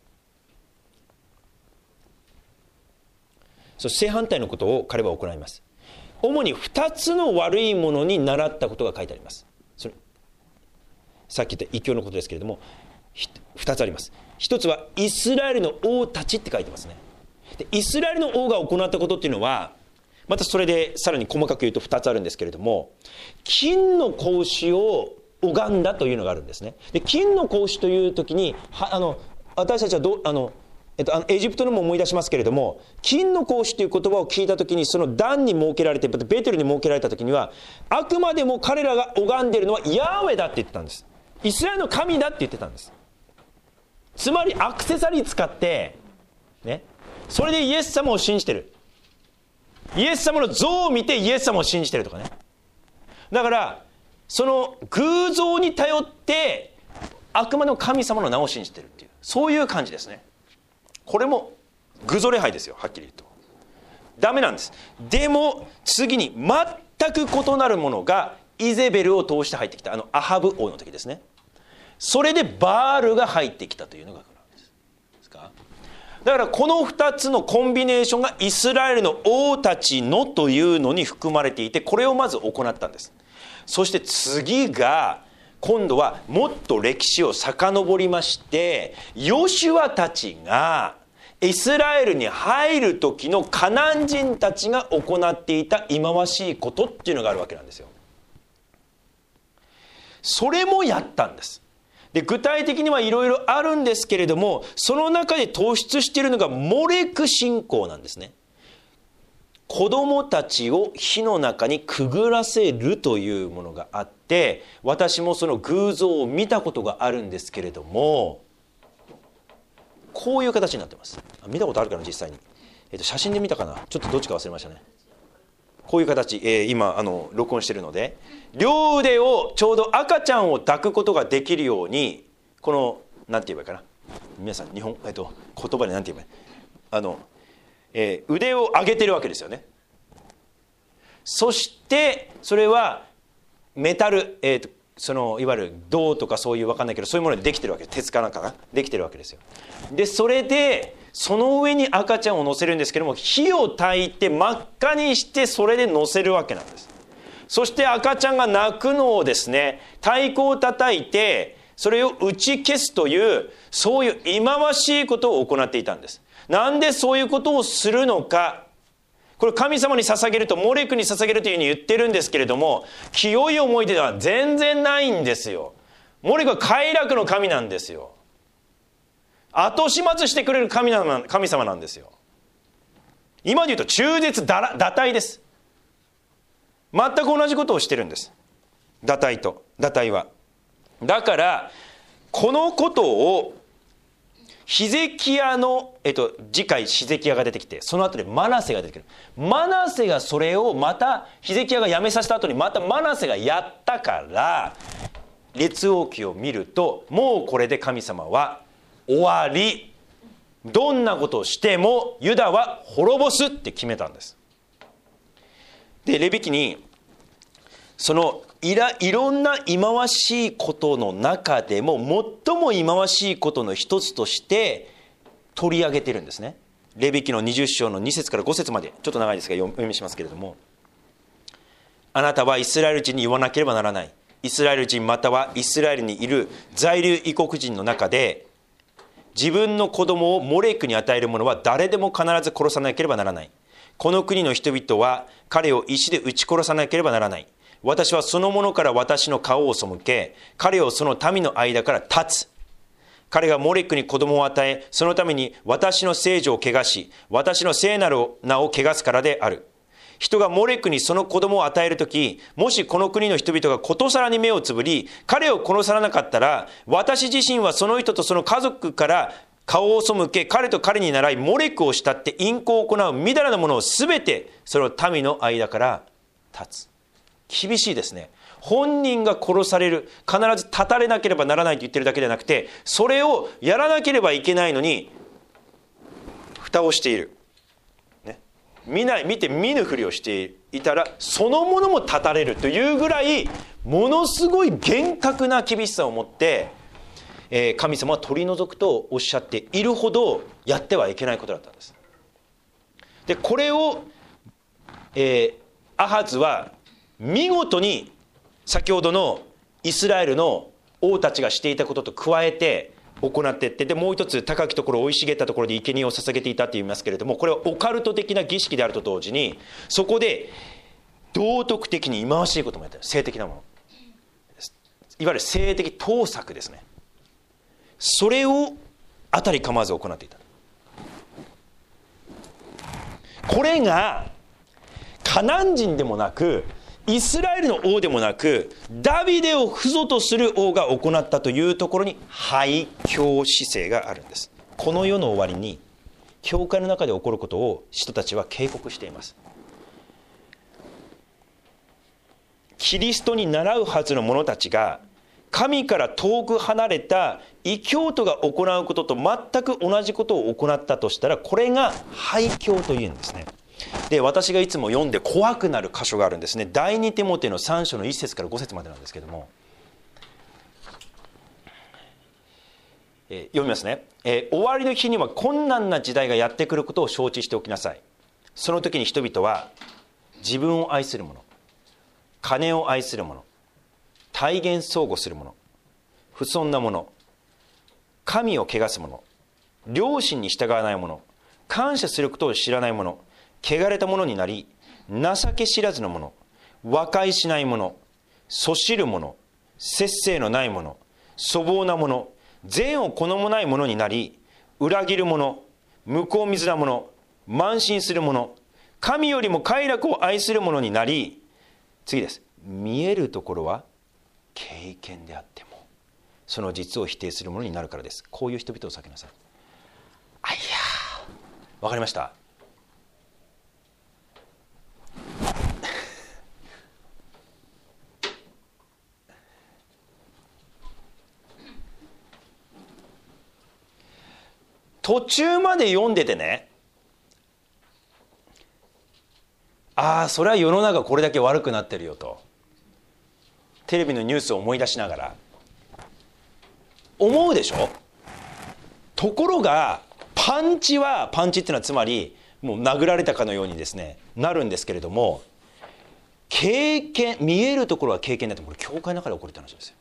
正反対のことを彼は行います。主に2つの悪いものに倣ったことが書いてあります。それさっき言った異教のことですけれども、2つあります。1つはイスラエルの王たちって書いてますね。で、イスラエルの王が行ったことっていうのは、またそれでさらに細かく言うと2つあるんですけれども、金の格子を拝んだというのがあるんですね。で、金の格子という時に私たちはエジプトのも思い出しますけれども、金の格子という言葉を聞いたときに、その壇に設けられて、ベテルに設けられたときには、あくまでも彼らが拝んでいるのはヤーウェだって言ってたんです。イスラエルの神だって言ってたんです。つまりアクセサリー使ってね、それでイエス様を信じてる。イエス様の像を見てイエス様を信じてるとかね。だからその偶像に頼ってあくまでも神様の名を信じてるっていう、そういう感じですね。これも偶像礼拝ですよ、はっきり言うと。ダメなんです。でも次に全く異なるものがイゼベルを通して入ってきた。アハブ王の時ですね。それでバールが入ってきたというのがこれですか。だからこの2つのコンビネーションがイスラエルの王たちのというのに含まれていて、これをまず行ったんです。そして次が今度はもっと歴史を遡りまして、ヨシュアたちがイスラエルに入る時のカナン人たちが行っていた忌まわしいことっていうのがあるわけなんですよ。それもやったんです。で、具体的にはいろいろあるんですけれども、その中で突出しているのがモレク信仰なんですね。子供たちを火の中にくぐらせるというものがあって、私もその偶像を見たことがあるんですけれども、こういう形になってます。見たことあるかな、実際に。写真で見たかな、ちょっとどっちか忘れましたね。こういう形、今録音しているので、両腕をちょうど赤ちゃんを抱くことができるように、このなんて言えばいいかな、皆さん日本、言葉でなんて言えばいい、腕を上げてるわけですよね。そしてそれはメタル、そのいわゆる銅とかそういう分かんないけど、そういうものでできてるわけ、鉄かなんかができてるわけですよ。でそれでその上に赤ちゃんを乗せるんですけども、火を焚いて真っ赤にしてそれで乗せるわけなんです。そして赤ちゃんが泣くのをですね、太鼓を叩いてそれを打ち消すという、そういう忌まわしいことを行っていたんです。なんでそういうことをするのか、これ神様に捧げると、モレクに捧げるというふうに言ってるんですけれども、清い思い出では全然ないんですよ。モレクは快楽の神なんですよ。後始末してくれる神様なんですよ。今で言うと中絶堕胎です。全く同じことをしてるんです、堕胎は。だからこのことをヒゼキヤの、次回ヒゼキヤが出てきて、その後でマナセが出てくる。マナセがそれをまたヒゼキヤが辞めさせた後にまたマナセがやったから、列王記を見るともうこれで神様は終わり、どんなことをしてもユダは滅ぼすって決めたんです。でレビ記にそのいろんな忌まわしいことの中でも最も忌まわしいことの一つとして取り上げてるんですね。レビ記の20章の2節から5節まで、ちょっと長いですが読みしますけれども、あなたはイスラエル人に言わなければならない。イスラエル人またはイスラエルにいる在留異国人の中で、自分の子供をモレクに与える者は誰でも必ず殺さなければならない。この国の人々は彼を石で撃ち殺さなければならない。 私はその者から私の顔を背け、彼をその民の間から断つ。彼がモレックに子供を与え、そのために私の聖女を汚し、私の聖なる名を汚すからである。人がモレックにその子供を与えるとき、もしこの国の人々がことさらに目をつぶり、彼を殺さなかったら、私自身はその人とその家族から顔を背け、彼と彼に倣い、モレックを慕って淫行を行うみだらなものをすべて、その民の間から断つ。厳しいですね。本人が殺される、必ず断たれなければならないと言ってるだけではなくて、それをやらなければいけないのに蓋をしている、ね、見て見ぬふりをしていたら、そのものも断たれるというぐらい、ものすごい厳格な厳しさを持って、神様は取り除くとおっしゃっているほどやってはいけないことだったんです。でこれを、アハズは見事に先ほどのイスラエルの王たちがしていたことと加えて行っていって、でもう一つ高きところ生い茂ったところで生贄を捧げていたと言いますけれども、これはオカルト的な儀式であると同時に、そこで道徳的に忌まわしいこともやっている。性的なもの、いわゆる性的盗作ですね。それをあたり構わず行っていた。これがカナン人でもなくイスラエルの王でもなく、ダビデを父祖とする王が行ったというところに廃教姿勢があるんです。この世の終わりに教会の中で起こることを人たちは警告しています。キリストに倣うはずの者たちが神から遠く離れた異教徒が行うことと全く同じことを行ったとしたら、これが廃教というんですね。で私がいつも読んで怖くなる箇所があるんですね。第2テモテの3章の1節から5節までなんですけども、読みますね。終わりの日には困難な時代がやってくることを承知しておきなさい。その時に人々は自分を愛する者、金を愛する者、体現相互する者、不遜な者、神を汚す者、良心に従わない者、感謝することを知らない者、汚れた者になり、情け知らずの者、和解しない者、そしる者、節制のない者、粗暴な者、善を好まない者になり、裏切る者、向こう水な者、慢心する者、神よりも快楽を愛する者になり、次です。見えるところは経験であってもその実を否定するものになるからです。こういう人々を避けなさい。あいやー、わかりました。途中まで読んでてね、ああそれは世の中これだけ悪くなってるよと、テレビのニュースを思い出しながら思うでしょ。ところがパンチっていうのはつまりもう殴られたかのようにですねなるんですけれども、経験、見えるところは経験だと、これ教会の中で起こるって話ですよ。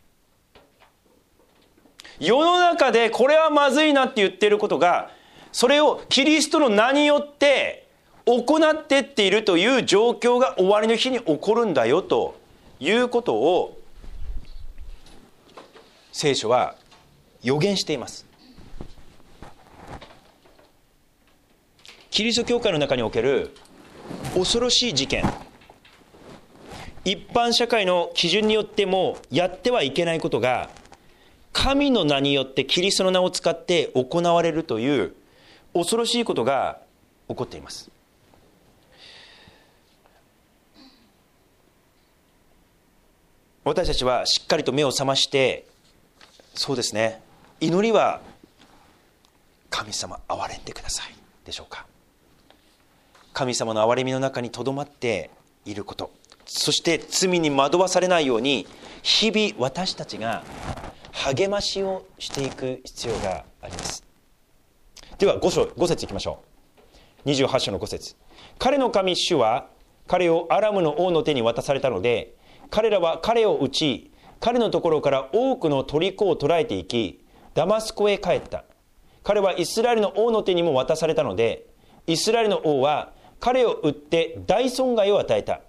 世の中でこれはまずいなって言っていることが、それをキリストの名によって行ってっているという状況が終わりの日に起こるんだよということを聖書は予言しています。キリスト教会の中における恐ろしい事件、一般社会の基準によってもやってはいけないことが神の名によってキリストの名を使って行われるという恐ろしいことが起こっています。私たちはしっかりと目を覚まして、そうですね、祈りは神様憐れんでくださいでしょうか。神様の憐れみの中にとどまっていること、そして罪に惑わされないように日々私たちが励ましをしていく必要があります。では5節いきましょう。28章の5節。彼の神主は彼をアラムの王の手に渡されたので、彼らは彼を撃ち、彼のところから多くの虜を捕らえていき、ダマスコへ帰った。彼はイスラエルの王の手にも渡されたので、イスラエルの王は彼を撃って大損害を与えた。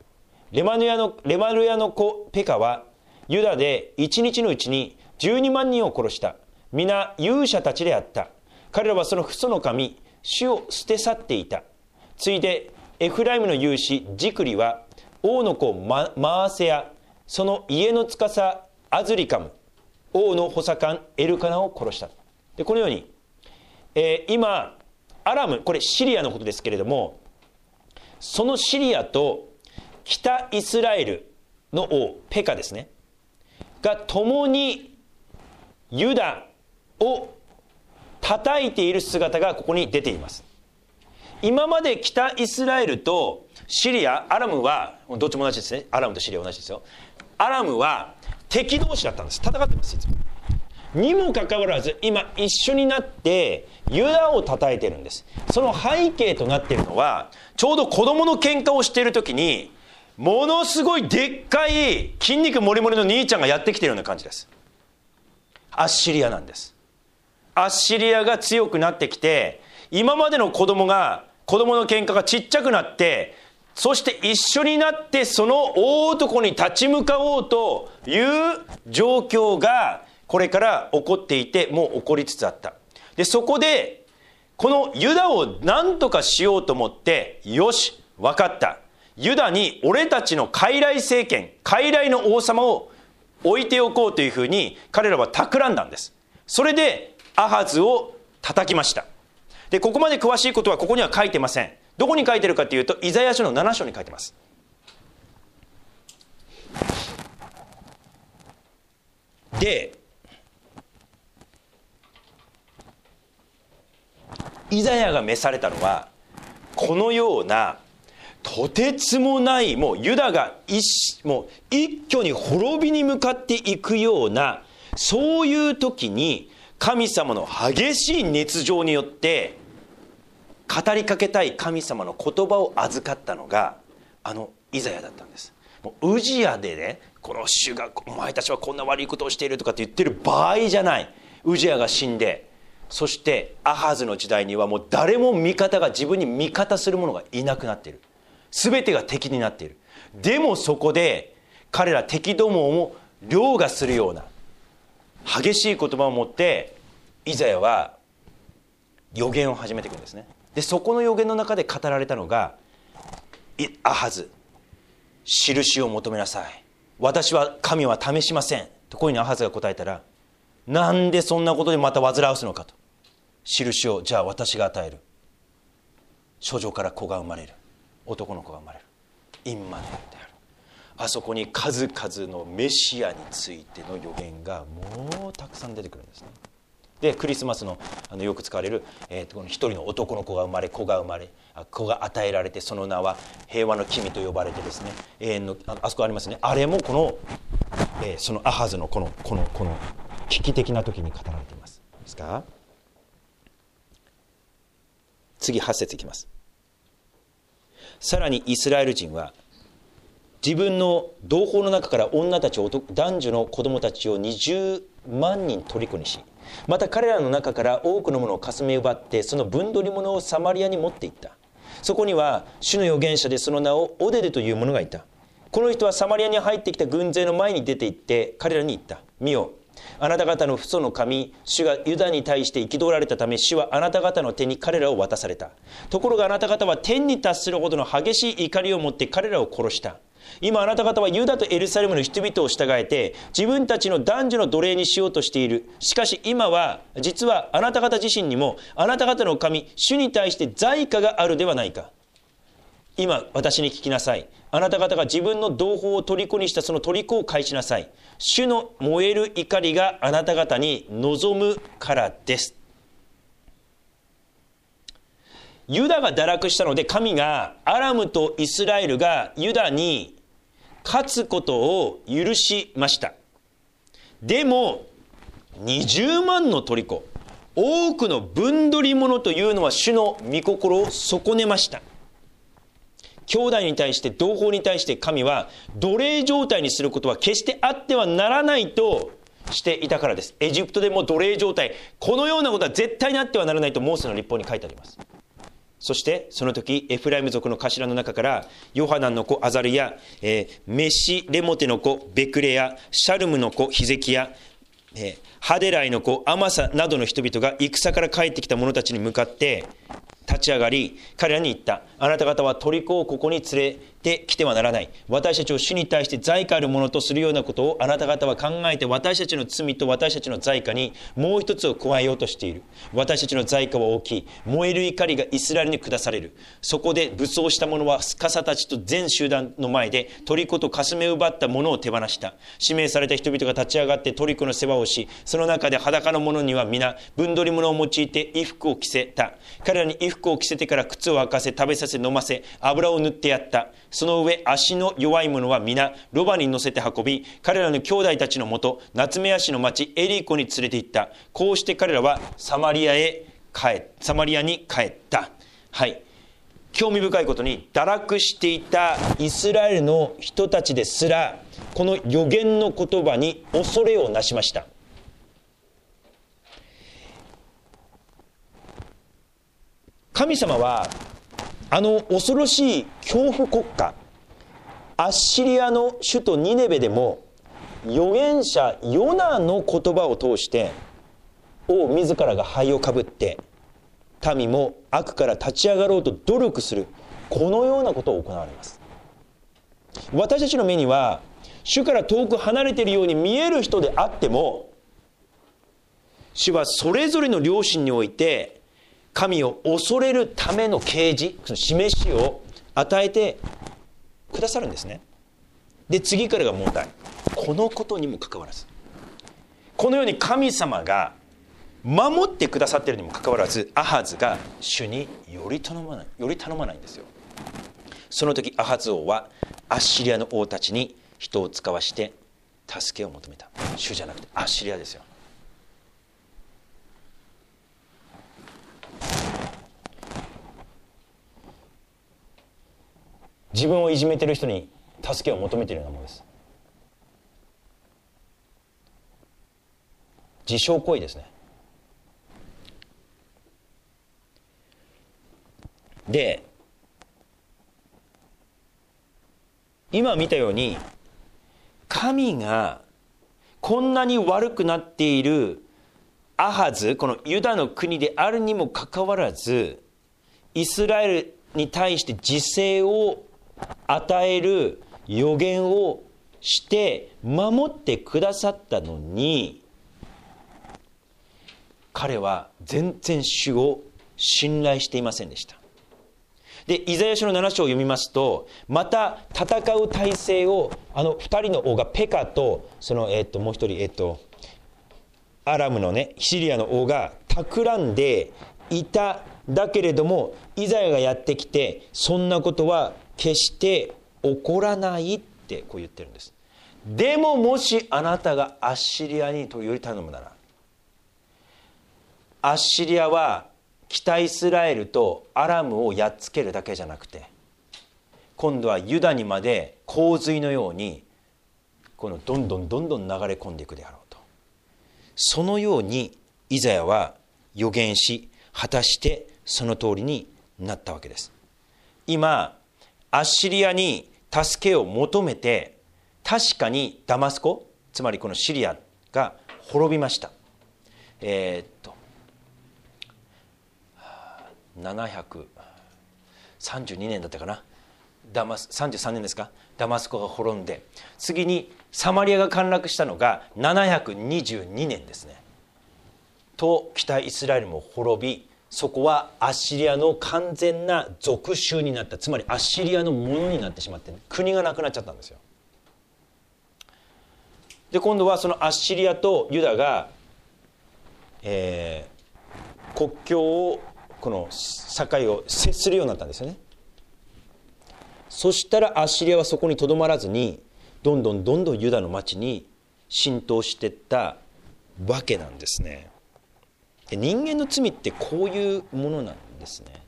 レマルヤの子ペカはユダで1日のうちに12万人を殺した。皆勇者たちであった。彼らはその父祖の神主を捨て去っていた。ついでエフライムの勇士ジクリは王の子マーセやその家の司アズリカム、王の補佐官エルカナを殺した。でこのように、今アラム、これシリアのことですけれども、そのシリアと北イスラエルの王ペカですねが共にユダを叩いている姿がここに出ています。今まで北イスラエルとシリア、アラムはどっちも同じですね。アラムとシリアは同じですよ。アラムは敵同士だったんです。戦ってます。いつもにもかかわらず今一緒になってユダを叩いてるんです。その背景となっているのは、ちょうど子供の喧嘩をしている時にものすごいでっかい筋肉もりもりの兄ちゃんがやってきているような感じです。アッシリアなんです。アッシリアが強くなってきて、今までの子供の喧嘩がちっちゃくなって、そして一緒になってその大男に立ち向かおうという状況がこれから起こっていて、もう起こりつつあった。でそこでこのユダを何とかしようと思って、よし分かった、ユダに俺たちの傀儡政権、傀儡の王様を置いておこうというふうに彼らは企んだんです。それでアハズを叩きました。でここまで詳しいことはここには書いてません。どこに書いてるかというとイザヤ書の7章に書いてます。でイザヤが召されたのはこのようなとてつもない、もうユダがもう一挙に滅びに向かっていくような、そういう時に神様の激しい熱情によって語りかけたい神様の言葉を預かったのがあのイザヤだったんです。もうウジヤでね、この主がお前たちはこんな悪いことをしているとかって言ってる場合じゃない。ウジヤが死んで、そしてアハズの時代にはもう誰も自分に味方する者がいなくなっている。全てが敵になっている。でもそこで彼ら敵どもを凌駕するような激しい言葉を持ってイザヤは予言を始めていくんですね。でそこの予言の中で語られたのが、アハズ、印を求めなさい、神は試しませんとこういうふうにアハズが答えたら、なんでそんなことでまた煩わすのかと。印をじゃあ私が与える。処女から子が生まれる、男の子が生まれる、インマヌエルである。あそこに数々のメシアについての予言がもうたくさん出てくるんですね。でクリスマスのよく使われる、この一人の男の子が生まれ、子が与えられて、その名は平和の君と呼ばれてですね、永遠のあそこありますね。あれもこの、そのアハズのこの危機的な時に語られています。ですか。次8節いきます。さらにイスラエル人は自分の同胞の中から女たち、男女の子供たちを20万人虜にし、また彼らの中から多くのものをかすめ奪って、その分取り物をサマリアに持っていった。そこには主の預言者でその名をオデデという者がいた。この人はサマリアに入ってきた軍勢の前に出て行って彼らに言った。見よ、あなた方の父祖の神主がユダに対して憤られたため、主はあなた方の手に彼らを渡された。ところがあなた方は天に達するほどの激しい怒りを持って彼らを殺した。今あなた方はユダとエルサレムの人々を従えて自分たちの男女の奴隷にしようとしている。しかし今は実はあなた方自身にもあなた方の神主に対して罪過があるではないか。今私に聞きなさい。あなた方が自分の同胞を虜にしたその虜を返しなさい。主の燃える怒りがあなた方に望むからです。ユダが堕落したので、神がアラムとイスラエルがユダに勝つことを許しました。でも20万の虜、多くの分取り物というのは主の御心を損ねました。兄弟に対して、同胞に対して神は奴隷状態にすることは決してあってはならないとしていたからです。エジプトでも奴隷状態、このようなことは絶対にあってはならないとモーセの律法に書いてあります。 そしてその時エフライム族の頭の中からヨハナンの子アザルヤ、メシレモテの子ベクレヤ、シャルムの子ヒゼキヤ、ハデライの子アマサなどの人々が戦から帰ってきた者たちに向かって立ち上がり、彼らに言った。あなた方は虜をここに連れてきてはならない。私たちを主に対して罪過あるものとするようなことをあなた方は考えて、私たちの罪と私たちの罪過にもう一つを加えようとしている。私たちの罪過は大きい。燃える怒りがイスラエルに下される。そこで武装した者は司たちと全集団の前で虜とかすめ奪った者を手放した。指名された人々が立ち上がって虜の世話をし、その中で裸の者には皆分取り物を用いて衣服を着せた。彼らに衣服を着せてから靴を履かせ、食べさせ飲ませ、油を塗ってやった。その上足の弱い者は皆ロバに乗せて運び、彼らの兄弟たちのもとナツメヤ市の町エリコに連れて行った。こうして彼らはサマリアに帰った。はい、興味深いことに堕落していたイスラエルの人たちですらこの預言の言葉に恐れをなしました。神様はあの恐ろしい恐怖国家アッシリアの首都ニネベでも預言者ヨナの言葉を通して王自らが灰をかぶって民も悪から立ち上がろうと努力する、このようなことを行われます。私たちの目には主から遠く離れているように見える人であっても、主はそれぞれの良心において神を恐れるための啓示、その示しを与えてくださるんですね。で、次からが問題。このことにもかかわらず、このように神様が守ってくださっているにもかかわらず、アハズが主により頼まないんですよ。その時アハズ王はアッシリアの王たちに人を使わして助けを求めた。主じゃなくてアッシリアですよ。自分をいじめてる人に助けを求めているようなものです。自傷行為ですね。で、今見たように神がこんなに悪くなっているアハズ、このユダの国であるにもかかわらず、イスラエルに対して自制を与える予言をして守ってくださったのに、彼は全然主を信頼していませんでした。で、イザヤ書の7章を読みますと、また戦う体制を2人の王がペカとそのもう一人アラムのねシリアの王が企んでいた。だけれどもイザヤがやってきて、そんなことは決して起こらないってこう言ってるんです。でももしあなたがアッシリアにとより頼むなら、アッシリアは北イスラエルとアラムをやっつけるだけじゃなくて、今度はユダにまで洪水のようにこのどんどん流れ込んでいくであろうと、そのようにイザヤは予言し、果たしてその通りになったわけです。今アッシリアに助けを求めて、確かにダマスコ、つまりこのシリアが滅びました。732年だったかな、33年ですか、ダマスコが滅んで、次にサマリアが陥落したのが722年ですね。と北イスラエルも滅び、そこはアッシリアの完全な属州になった、つまりアッシリアのものになってしまって、国がなくなっちゃったんですよ。で、今度はそのアッシリアとユダが、国境をこの境を接するようになったんですよね。そしたらアッシリアはそこにとどまらずに、どんどんユダの町に浸透していったわけなんですね。で、人間の罪ってこういうものなんですね。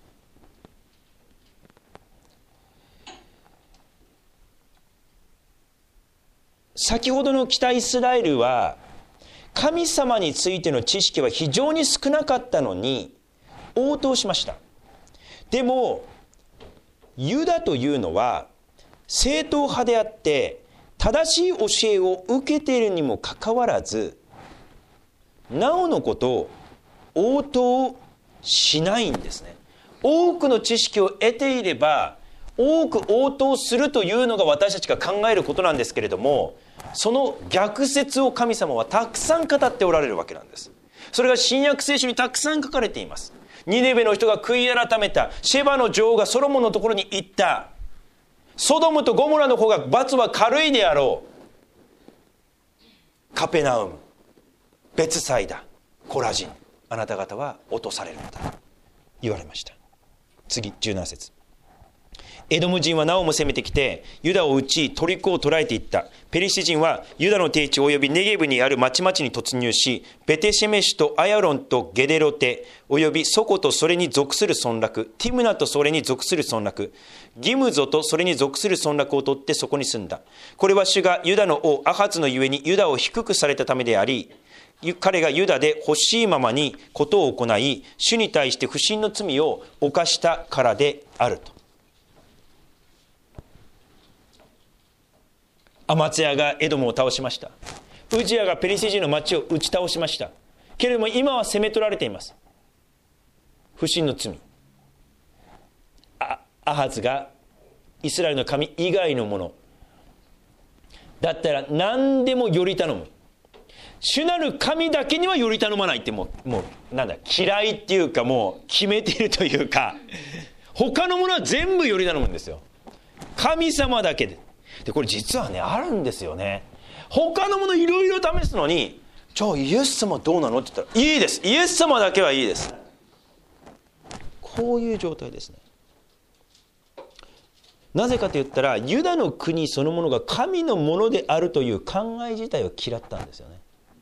先ほどの北イスラエルは神様についての知識は非常に少なかったのに応答しました。 でもユダというのは正統派であって正しい教えを受けているにもかかわらず、なおのこと応答しないんですね。多くの知識を得ていれば多く応答するというのが私たちが考えることなんですけれども、その逆説を神様はたくさん語っておられるわけなんです。それが新約聖書にたくさん書かれています。ニネベの人が悔い改めた。シェバの女王がソロモンのところに行った。ソドムとゴモラの方が罰は軽いであろう。カペナウム、ベツサイダ、コラジン、あなた方は落とされるのだ、言われました。次、17節。エドム人はなおも攻めてきてユダを撃ち虜を捕らえていった。ペリシテ人はユダの低地およびネゲブにある町々に突入し、ベテシェメシュとアヤロンとゲデロテおよびソコとそれに属する村落、ティムナとそれに属する村落、ギムゾとそれに属する村落を取ってそこに住んだ。これは主がユダの王アハツのゆえにユダを低くされたためであり、彼がユダで欲しいままにことを行い、主に対して不信の罪を犯したからであると。アマツヤがエドムを倒しました。ウジヤがペリシテ人の町を打ち倒しました。けれども今は攻め取られています。不信の罪。アハズがイスラエルの神以外のものだったら何でもより頼む。主なる神だけにはより頼まないってもうなんだ、嫌いっていうかもう決めているというか、他のものは全部より頼むんですよ。神様だけで。でこれ実はねあるんですよね。他のものいろいろ試すのに、じゃあイエス様どうなのって言ったら、いいです、イエス様だけはいいです。こういう状態ですね。なぜかと言ったら、ユダの国そのものが神のものであるという考え自体を嫌ったんですよね。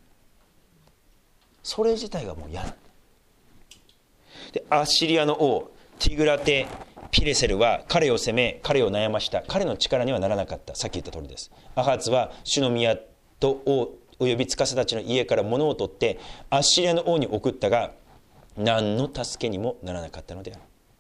それ自体がもう嫌なんで、アッシリアの王ティグラテ・ピレセルは彼を責め、彼を悩ました。彼の力にはならなかった。さっき言った通りです。アハツは主の宮と王および司たちの家から物を取ってアッシリアの王に送ったが、何の助けにもならなかったのである。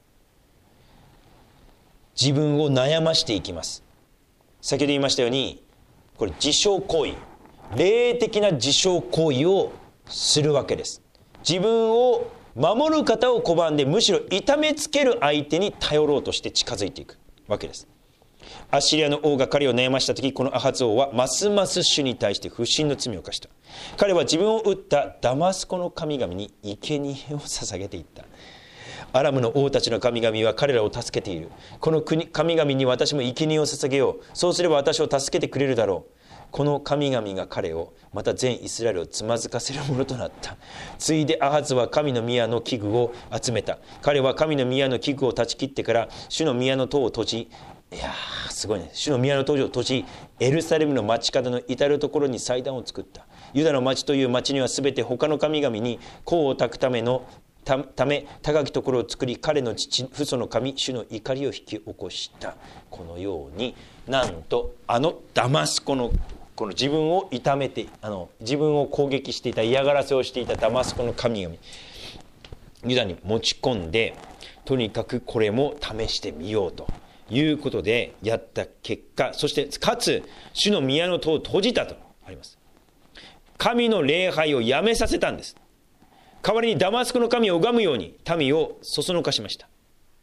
自分を悩ましていきます。先ほど言いましたように、これ自傷行為、霊的な自傷行為をするわけです。自分を守る方を拒んで、むしろ痛めつける相手に頼ろうとして近づいていくわけです。アッシリアの王が彼を悩ましたとき、このアハツ王はますます主に対して不信の罪を犯した。彼は自分を撃ったダマスコの神々に生贄を捧げていった。アラムの王たちの神々は彼らを助けている。この神々に私も生贄を捧げよう。そうすれば私を助けてくれるだろう。この神々が彼を、また全イスラエルをつまずかせるものとなった。ついでアハズは神の宮の器具を集めた。彼は神の宮の器具を断ち切ってから主の宮の塔を閉じ、いやーすごいね、主の宮の塔を閉じ、エルサレムの町角の至るところに祭壇を作った。ユダの町という町にはすべて他の神々に香を焚くため高きところを作り、彼の父父祖の神主の怒りを引き起こした。このようになんとダマスコのこの自分を痛めて自分を攻撃していた、嫌がらせをしていたダマスコの神々ユダに持ち込んで、とにかくこれも試してみようということでやった結果、そしてかつ主の宮の戸を閉じたとあります。神の礼拝をやめさせたんです。代わりにダマスコの神を拝むように民をそそのかしました。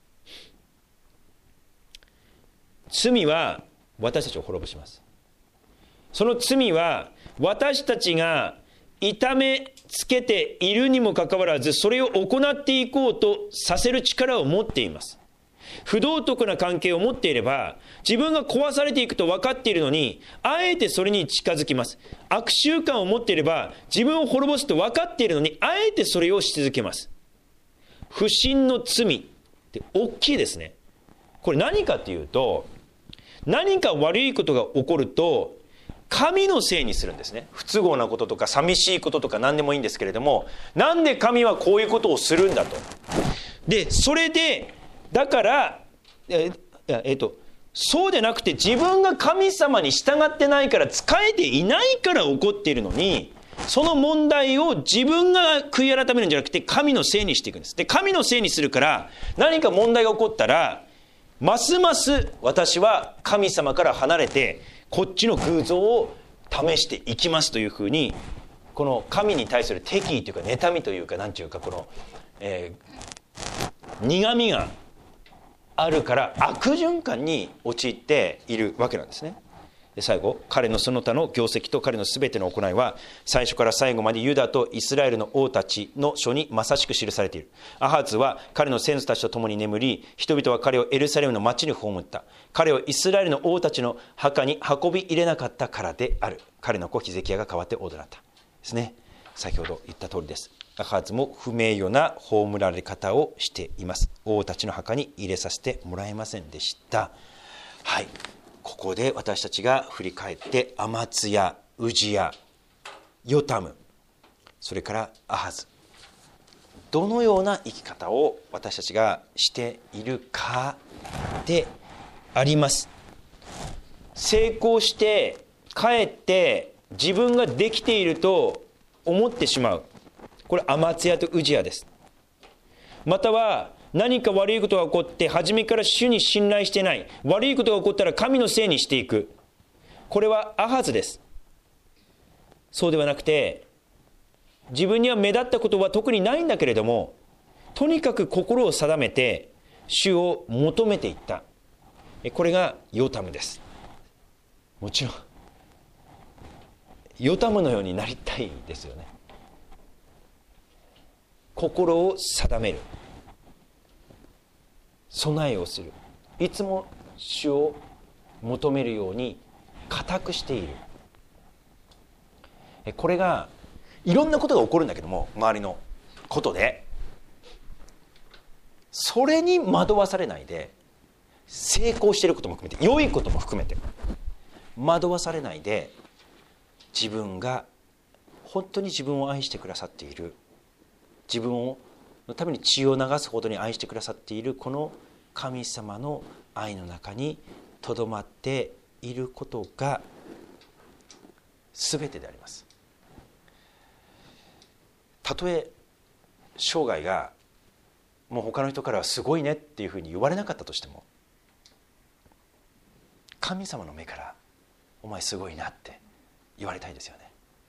罪は私たちを滅ぼします。その罪は私たちが痛めつけているにもかかわらず、それを行っていこうとさせる力を持っています。不道徳な関係を持っていれば、自分が壊されていくと分かっているのに、あえてそれに近づきます。悪習慣を持っていれば、自分を滅ぼすと分かっているのに、あえてそれをし続けます。不信の罪って大きいですね。これ何かというと、何か悪いことが起こると神のせいにするんですね。不都合なこととか寂しいこととか何でもいいんですけれども、なんで神はこういうことをするんだと。でそれでだからそうでなくて、自分が神様に従ってないから、仕えていないから起こっているのに、 その問題を自分が悔い改めるんじゃなくて神のせいにしていくんです。で、神のせいにするから何か問題が起こったらますます私は神様から離れてこっちの偶像を試していきますというふうに、この神に対する敵意というか妬みというか、なんていうか、この、苦みがあるから悪循環に陥っているわけなんですね。で、最後、彼のその他の業績と彼のすべての行いは最初から最後までユダとイスラエルの王たちの書にまさしく記されている。アハズは彼の先祖たちと共に眠り、人々は彼をエルサレムの町に葬った。彼をイスラエルの王たちの墓に運び入れなかったからである。彼の子ヒゼキヤが代わって王となったですね。先ほど言った通りです。アハズも不名誉な葬られ方をしています。王たちの墓に入れさせてもらえませんでした。はい、ここで私たちが振り返って、アマツヤ、ウジヤ、ヨタム、それからアハズ、どのような生き方を私たちがしているかであります。成功してかえって自分ができていると思ってしまう、これアマツヤとウジヤです。または何か悪いことが起こって初めから主に信頼してない、悪いことが起こったら神のせいにしていく、これはアハズです。そうではなくて、自分には目立ったことは特にないんだけれども、とにかく心を定めて主を求めていった、これがヨタムです。もちろんヨタムのようになりたいですよね。心を定める、備えをする、いつも主を求めるように固くしている。これがいろんなことが起こるんだけども、周りのことでそれに惑わされないで、成功していることも含めて、良いことも含めて惑わされないで、自分が本当に自分を愛してくださっている、自分のために血を流すほどに愛してくださっているこの神様の愛の中にとどまっていることが全てであります。たとえ生涯がもう他の人からはすごいねっていうふうに言われなかったとしても、神様の目からお前すごいなって言われたいですよね。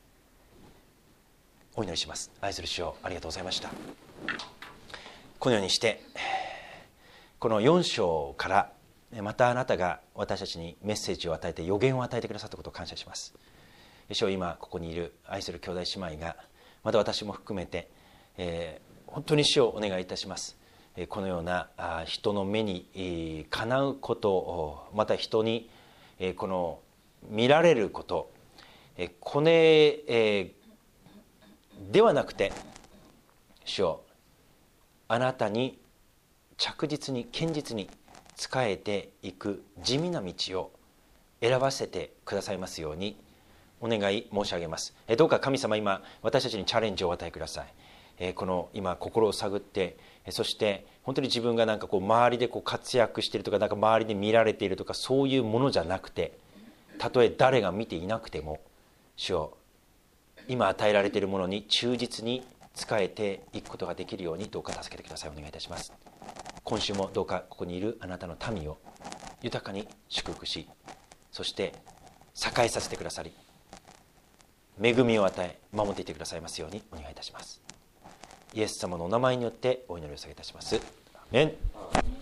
お祈りします。愛する主よ、ありがとうございました。このようにしてこの4章からまたあなたが私たちにメッセージを与えて予言を与えてくださったことを感謝します。主よ、今ここにいる愛する兄弟姉妹が、また私も含めて、本当に主をお願いいたします。このような人の目にかなうことを、また人にこの見られること、これではなくて、主よ、あなたに着実に堅実に仕えていく地味な道を選ばせてくださいますようにお願い申し上げます。どうか神様、今私たちにチャレンジをお与えください。この今心を探って、そして本当に自分がなんかこう周りでこう活躍しているとか、なんか周りで見られているとか、そういうものじゃなくて、たとえ誰が見ていなくても、主よ、今与えられているものに忠実に仕えていくことができるようにどうか助けてください。お願いいたします。今週もどうかここにいるあなたの民を豊かに祝福し、そして栄えさせてくださり、恵みを与え守っていてくださいますようにお願いいたします。イエス様のお名前によってお祈りを下げいたします。アーメン。